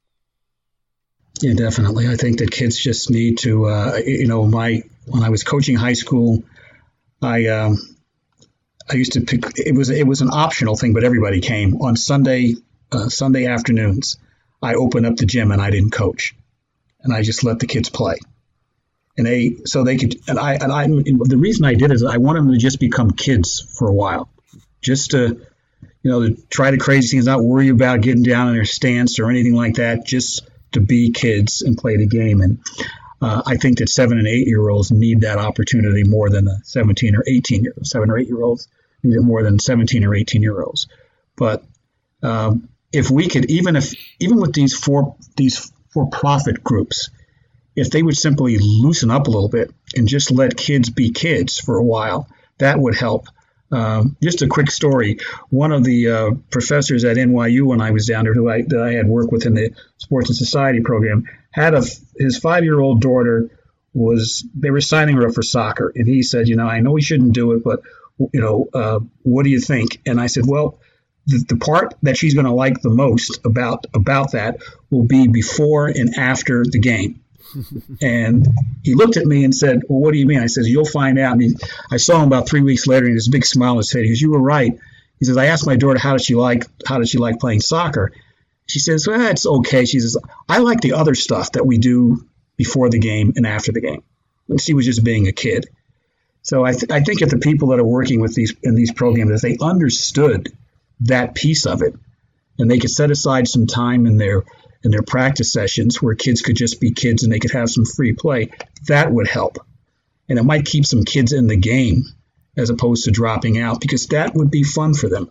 Yeah, definitely. I think that kids just need to, uh, you know, my, when I was coaching high school, I, um, I used to pick, it was, it was an optional thing, but everybody came on Sunday, uh, Sunday afternoons. I opened up the gym and I didn't coach, and I just let the kids play. And they, so they could, and I, and I, the reason I did is I wanted them to just become kids for a while, just to, you know, to try the crazy things, not worry about getting down in their stance or anything like that, just to be kids and play the game. And uh, I think that seven and eight year olds need that opportunity more than the seventeen or eighteen year olds. Seven or eight year olds need it more than seventeen or eighteen year olds. But um, if we could, even if, even with these for these for profit groups, if they would simply loosen up a little bit and just let kids be kids for a while, that would help. Um, just a quick story. One of the uh, professors at N Y U when I was down there, who I, that I had worked with in the Sports and Society program, had a his five-year-old daughter was they were signing her up for soccer, and he said, you know, I know we shouldn't do it, but you know, uh, what do you think? And I said, well, the, the part that she's going to like the most about about that will be before and after the game. And he looked at me and said, well, what do you mean? I said, you'll find out. And he, I saw him about three weeks later, and there's a big smile on his face. He goes, you were right. He says, I asked my daughter, how did she like, how did she like playing soccer? She says, well, it's okay. She says, I like the other stuff that we do before the game and after the game. And she was just being a kid. So I, th- I think if the people that are working with these in these programs, if they understood that piece of it, and they could set aside some time in their in their practice sessions where kids could just be kids and they could have some free play, that would help. And it might keep some kids in the game as opposed to dropping out, because that would be fun for them.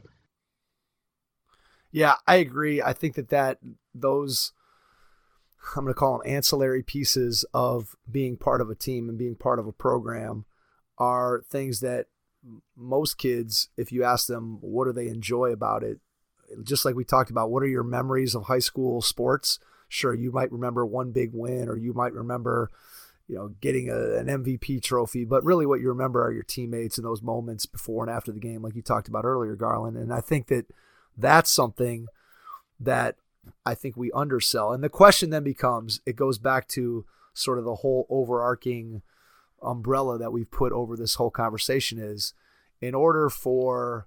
Yeah, I agree. I think that, that those, I'm going to call them ancillary pieces of being part of a team and being part of a program are things that most kids, if you ask them, what do they enjoy about it? Just like we talked about, what are your memories of high school sports? Sure, you might remember one big win, or you might remember, you know, getting a, an M V P trophy, but really what you remember are your teammates and those moments before and after the game, like you talked about earlier, Garland. And I think that that's something that I think we undersell. And the question then becomes, it goes back to sort of the whole overarching umbrella that we've put over this whole conversation is, in order for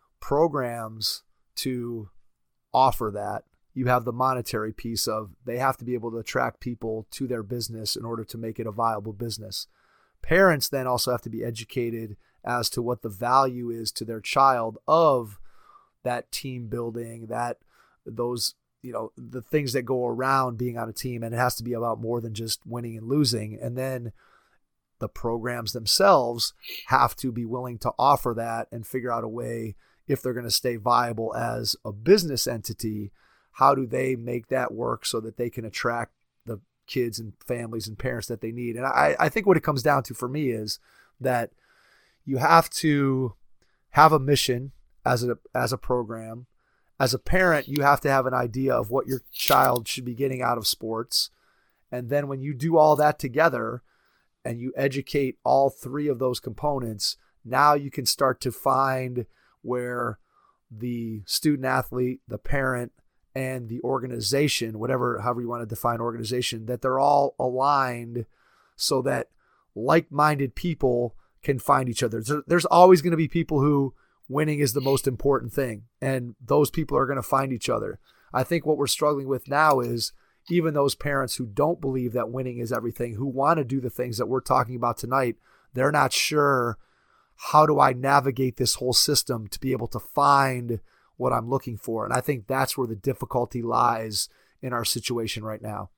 programs to offer that, you have the monetary piece of they have to be able to attract people to their business in order to make it a viable business. Parents then also have to be educated as to what the value is to their child of that team building, that those, you know, the things that go around being on a team. And it has to be about more than just winning and losing. And then the programs themselves have to be willing to offer that and figure out a way, if they're going to stay viable as a business entity, how do they make that work so that they can attract the kids and families and parents that they need? And I, I think what it comes down to for me is that you have to have a mission as a, as a program. As a parent, you have to have an idea of what your child should be getting out of sports. And then when you do all that together and you educate all three of those components, now you can start to find where the student athlete, the parent, and the organization, whatever, however you want to define organization, that they're all aligned so that like-minded people can find each other. There's always going to be people who winning is the most important thing, and those people are going to find each other. I think what we're struggling with now is even those parents who don't believe that winning is everything, who want to do the things that we're talking about tonight, they're not sure, how do I navigate this whole system to be able to find what I'm looking for? And I think that's where the difficulty lies in our situation right now.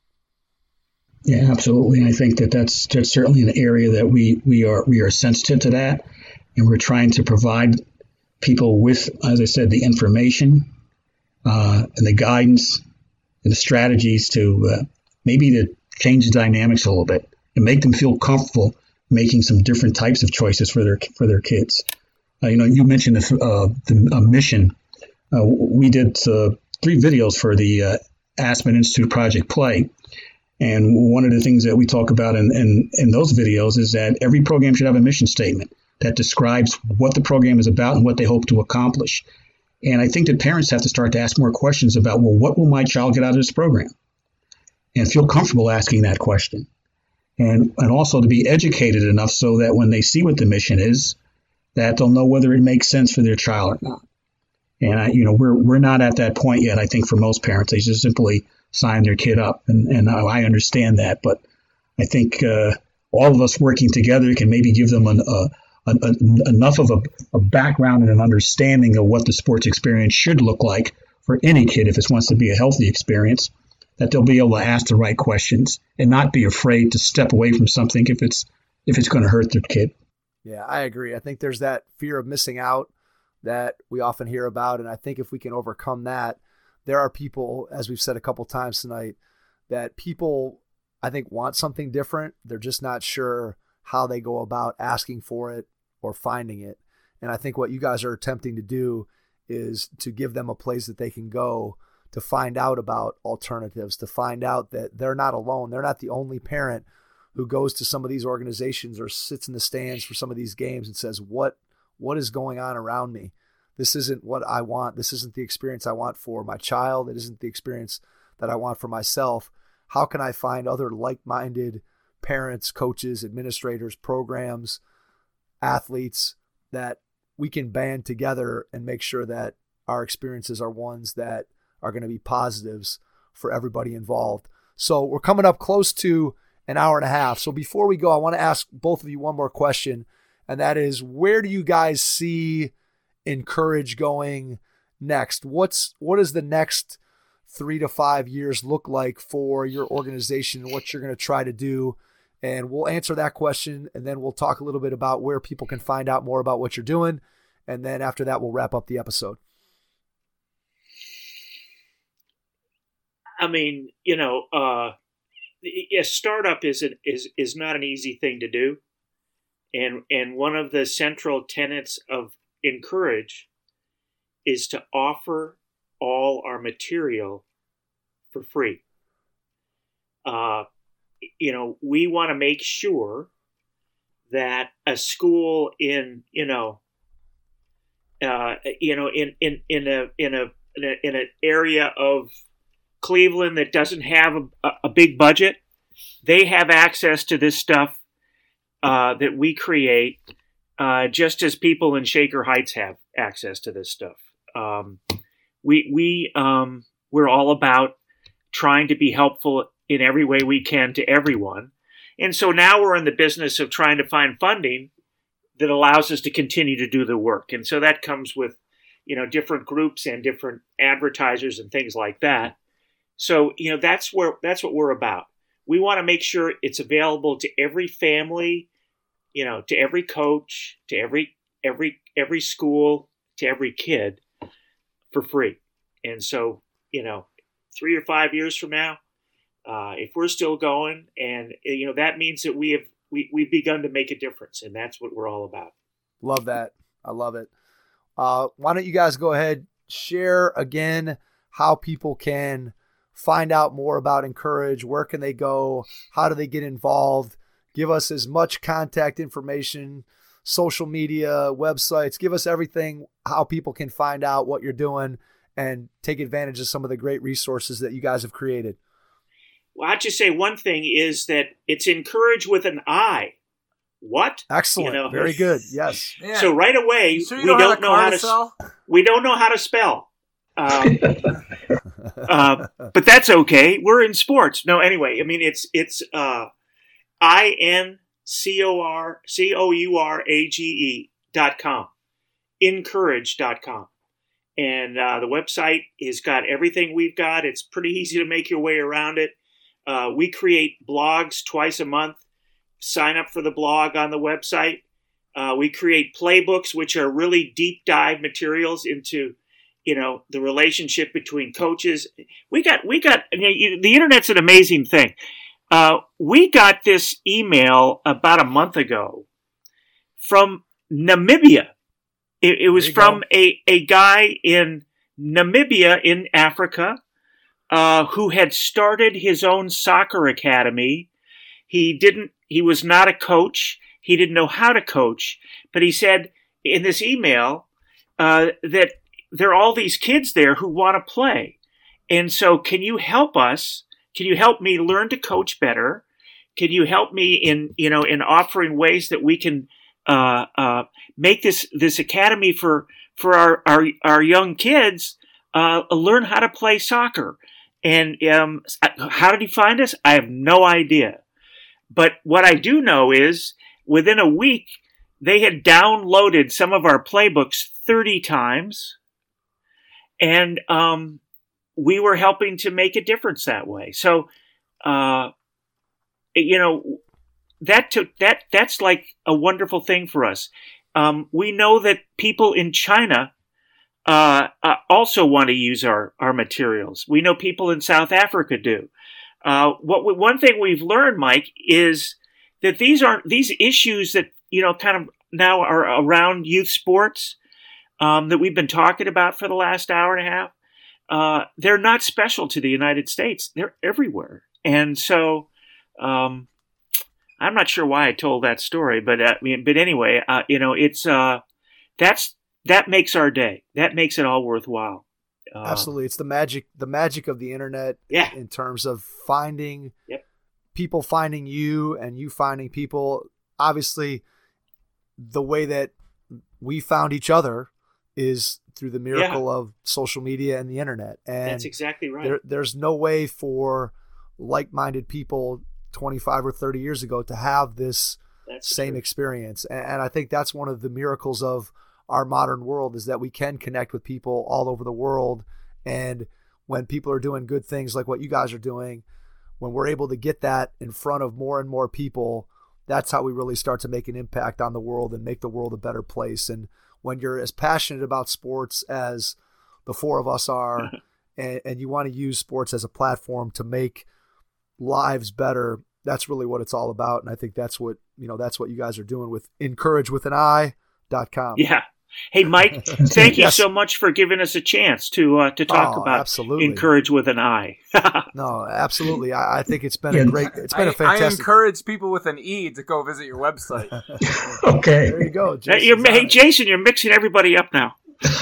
Yeah, absolutely. And I think that that's, that's certainly an area that we, we are we are sensitive to that, and we're trying to provide people with, as I said, the information uh, and the guidance and the strategies to uh, maybe to change the dynamics a little bit and make them feel comfortable making some different types of choices for their for their kids. Uh, you know, you mentioned the, uh, the uh, mission. Uh, we did uh, three videos for the uh, Aspen Institute Project Play. And one of the things that we talk about in, in, in those videos is that every program should have a mission statement that describes what the program is about and what they hope to accomplish. And I think that parents have to start to ask more questions about, well, what will my child get out of this program? And feel comfortable asking that question. And and also to be educated enough so that when they see what the mission is, that they'll know whether it makes sense for their child or not. And I, you know, we're we're not at that point yet. I think for most parents, they just simply sign their kid up, and and I understand that. But I think uh, all of us working together can maybe give them an, uh, an, an, enough of a, a background and an understanding of what the sports experience should look like for any kid if it wants to be a healthy experience, that they'll be able to ask the right questions and not be afraid to step away from something if it's if it's going to hurt their kid. Yeah, I agree. I think there's that fear of missing out that we often hear about. And I think if we can overcome that, there are people, as we've said a couple times tonight, that people, I think, want something different. They're just not sure how they go about asking for it or finding it. And I think what you guys are attempting to do is to give them a place that they can go to find out about alternatives, to find out that they're not alone. They're not the only parent who goes to some of these organizations or sits in the stands for some of these games and says, what, what is going on around me? This isn't what I want. This isn't the experience I want for my child. It isn't the experience that I want for myself. How can I find other like-minded parents, coaches, administrators, programs, athletes that we can band together and make sure that our experiences are ones that are going to be positives for everybody involved. So we're coming up close to an hour and a half. So before we go, I want to ask both of you one more question, and that is, where do you guys see Encourage going next? What's what does the next three to five years look like for your organization and what you're going to try to do? And we'll answer that question, and then we'll talk a little bit about where people can find out more about what you're doing. And then after that, we'll wrap up the episode. I mean, you know, uh, a startup is an, is is not an easy thing to do, and and one of the central tenets of Encourage is to offer all our material for free. Uh, you know, we want to make sure that a school in, you know, uh, you know, in, in, in a, in a, in a, in an area of Cleveland that doesn't have a, a big budget, they have access to this stuff uh, that we create, uh, just as people in Shaker Heights have access to this stuff. Um, we, we, um, we're all about trying to be helpful in every way we can to everyone. And so now we're in the business of trying to find funding that allows us to continue to do the work. And so that comes with, you know, different groups and different advertisers and things like that. So, you know, that's where, that's what we're about. We want to make sure it's available to every family, you know, to every coach, to every, every, every school, to every kid for free. And so, you know, three or five years from now, uh, if we're still going, and, you know, that means that we have, we, we've begun to make a difference, and that's what we're all about. Love that. I love it. Uh, why don't you guys go ahead, share again how people can find out more about Encourage? Where can they go? How do they get involved? Give us as much contact information, social media, websites. Give us everything, how people can find out what you're doing and take advantage of some of the great resources that you guys have created. Well, I'd just say one thing is that it's Encourage with an I. What? Excellent. You know? Very good. Yes. Yeah. So right away, sure we don't don't know how to sell? we don't know how to spell. Um, uh, but that's okay. We're in sports. No, anyway, I mean it's it's uh, I N C O R C O U R A G E dot com, encourage dot com. And uh, the website has got everything we've got. It's pretty easy to make your way around it. Uh, we create blogs twice a month. Sign up for the blog on the website. Uh, we create playbooks, which are really deep dive materials into, you know, the relationship between coaches. We got, we got, you know, the internet's an amazing thing. Uh, we got this email about a month ago from Namibia. It, it was from a, a guy in Namibia in Africa uh, who had started his own soccer academy. He didn't, he was not a coach. He didn't know how to coach. But he said in this email uh, that there are all these kids there who want to play. And so can you help us? Can you help me learn to coach better? Can you help me in, you know, in offering ways that we can uh, uh, make this, this academy for, for our, our, our young kids uh, learn how to play soccer? And um, how did he find us? I have no idea. But what I do know is within a week, they had downloaded some of our playbooks thirty times. And um, we were helping to make a difference that way. So, uh, you know, that took that that's like a wonderful thing for us. Um, we know that people in China uh, uh, also want to use our, our materials. We know people in South Africa do. uh, what we, one thing we've learned, Mike, is that these aren't these issues that you know kind of now are around youth sports um, that we've been talking about for the last hour and a half. Uh, they're not special to the United States. They're everywhere, and so. Um, I'm not sure why I told that story, but uh, but anyway, uh, you know, it's uh, that's that makes our day. That makes it all worthwhile. Uh, Absolutely, it's the magic, the magic of the internet. Yeah. In terms of finding Yep. people, finding you, and you finding people. Obviously, the way that we found each other is through the miracle yeah. of social media and the internet. And that's exactly right. There, there's no way for like-minded people twenty-five or thirty years ago to have this that's same true. experience. And, and I think that's one of the miracles of our modern world is that we can connect with people all over the world. And when people are doing good things like what you guys are doing, when we're able to get that in front of more and more people, that's how we really start to make an impact on the world and make the world a better place. And when you're as passionate about sports as the four of us are, and, and you want to use sports as a platform to make lives better, that's really what it's all about. And I think that's what, you know, that's what you guys are doing with encourage with an I dot com. Yeah. Hey, Mike, thank you yes. so much for giving us a chance to uh, to talk oh, about absolutely. encourage with an I. No, absolutely. I, I think it's been yeah. a great, it's been I, a fantastic. I encourage people with an E to go visit your website. Okay. There you go. Uh, you're, hey, Jason, you're mixing everybody up now.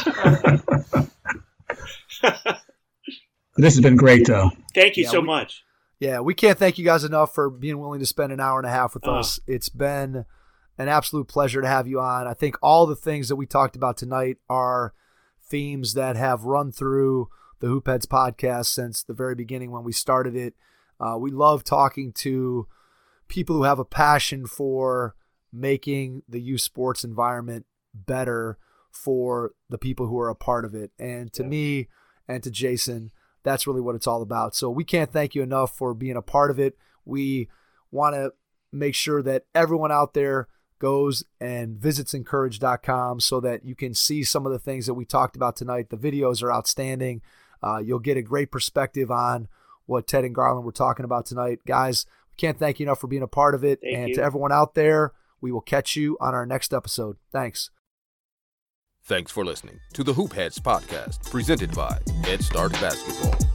This has been great, though. Thank you Yeah, so we, much. Yeah, we can't thank you guys enough for being willing to spend an hour and a half with uh. us. It's been an absolute pleasure to have you on. I think all the things that we talked about tonight are themes that have run through the Hoopheads podcast since the very beginning when we started it. Uh, we love talking to people who have a passion for making the youth sports environment better for the people who are a part of it. And to yeah. me and to Jason, that's really what it's all about. So we can't thank you enough for being a part of it. We want to make sure that everyone out there goes and visits encourage dot com so that you can see some of the things that we talked about tonight. The videos are outstanding. Uh, you'll get a great perspective on what Ted and Garland were talking about tonight. Guys, we can't thank you enough for being a part of it. Thank and you. To everyone out there, we will catch you on our next episode. Thanks. Thanks for listening to the Hoopheads podcast, presented by Head Start Basketball.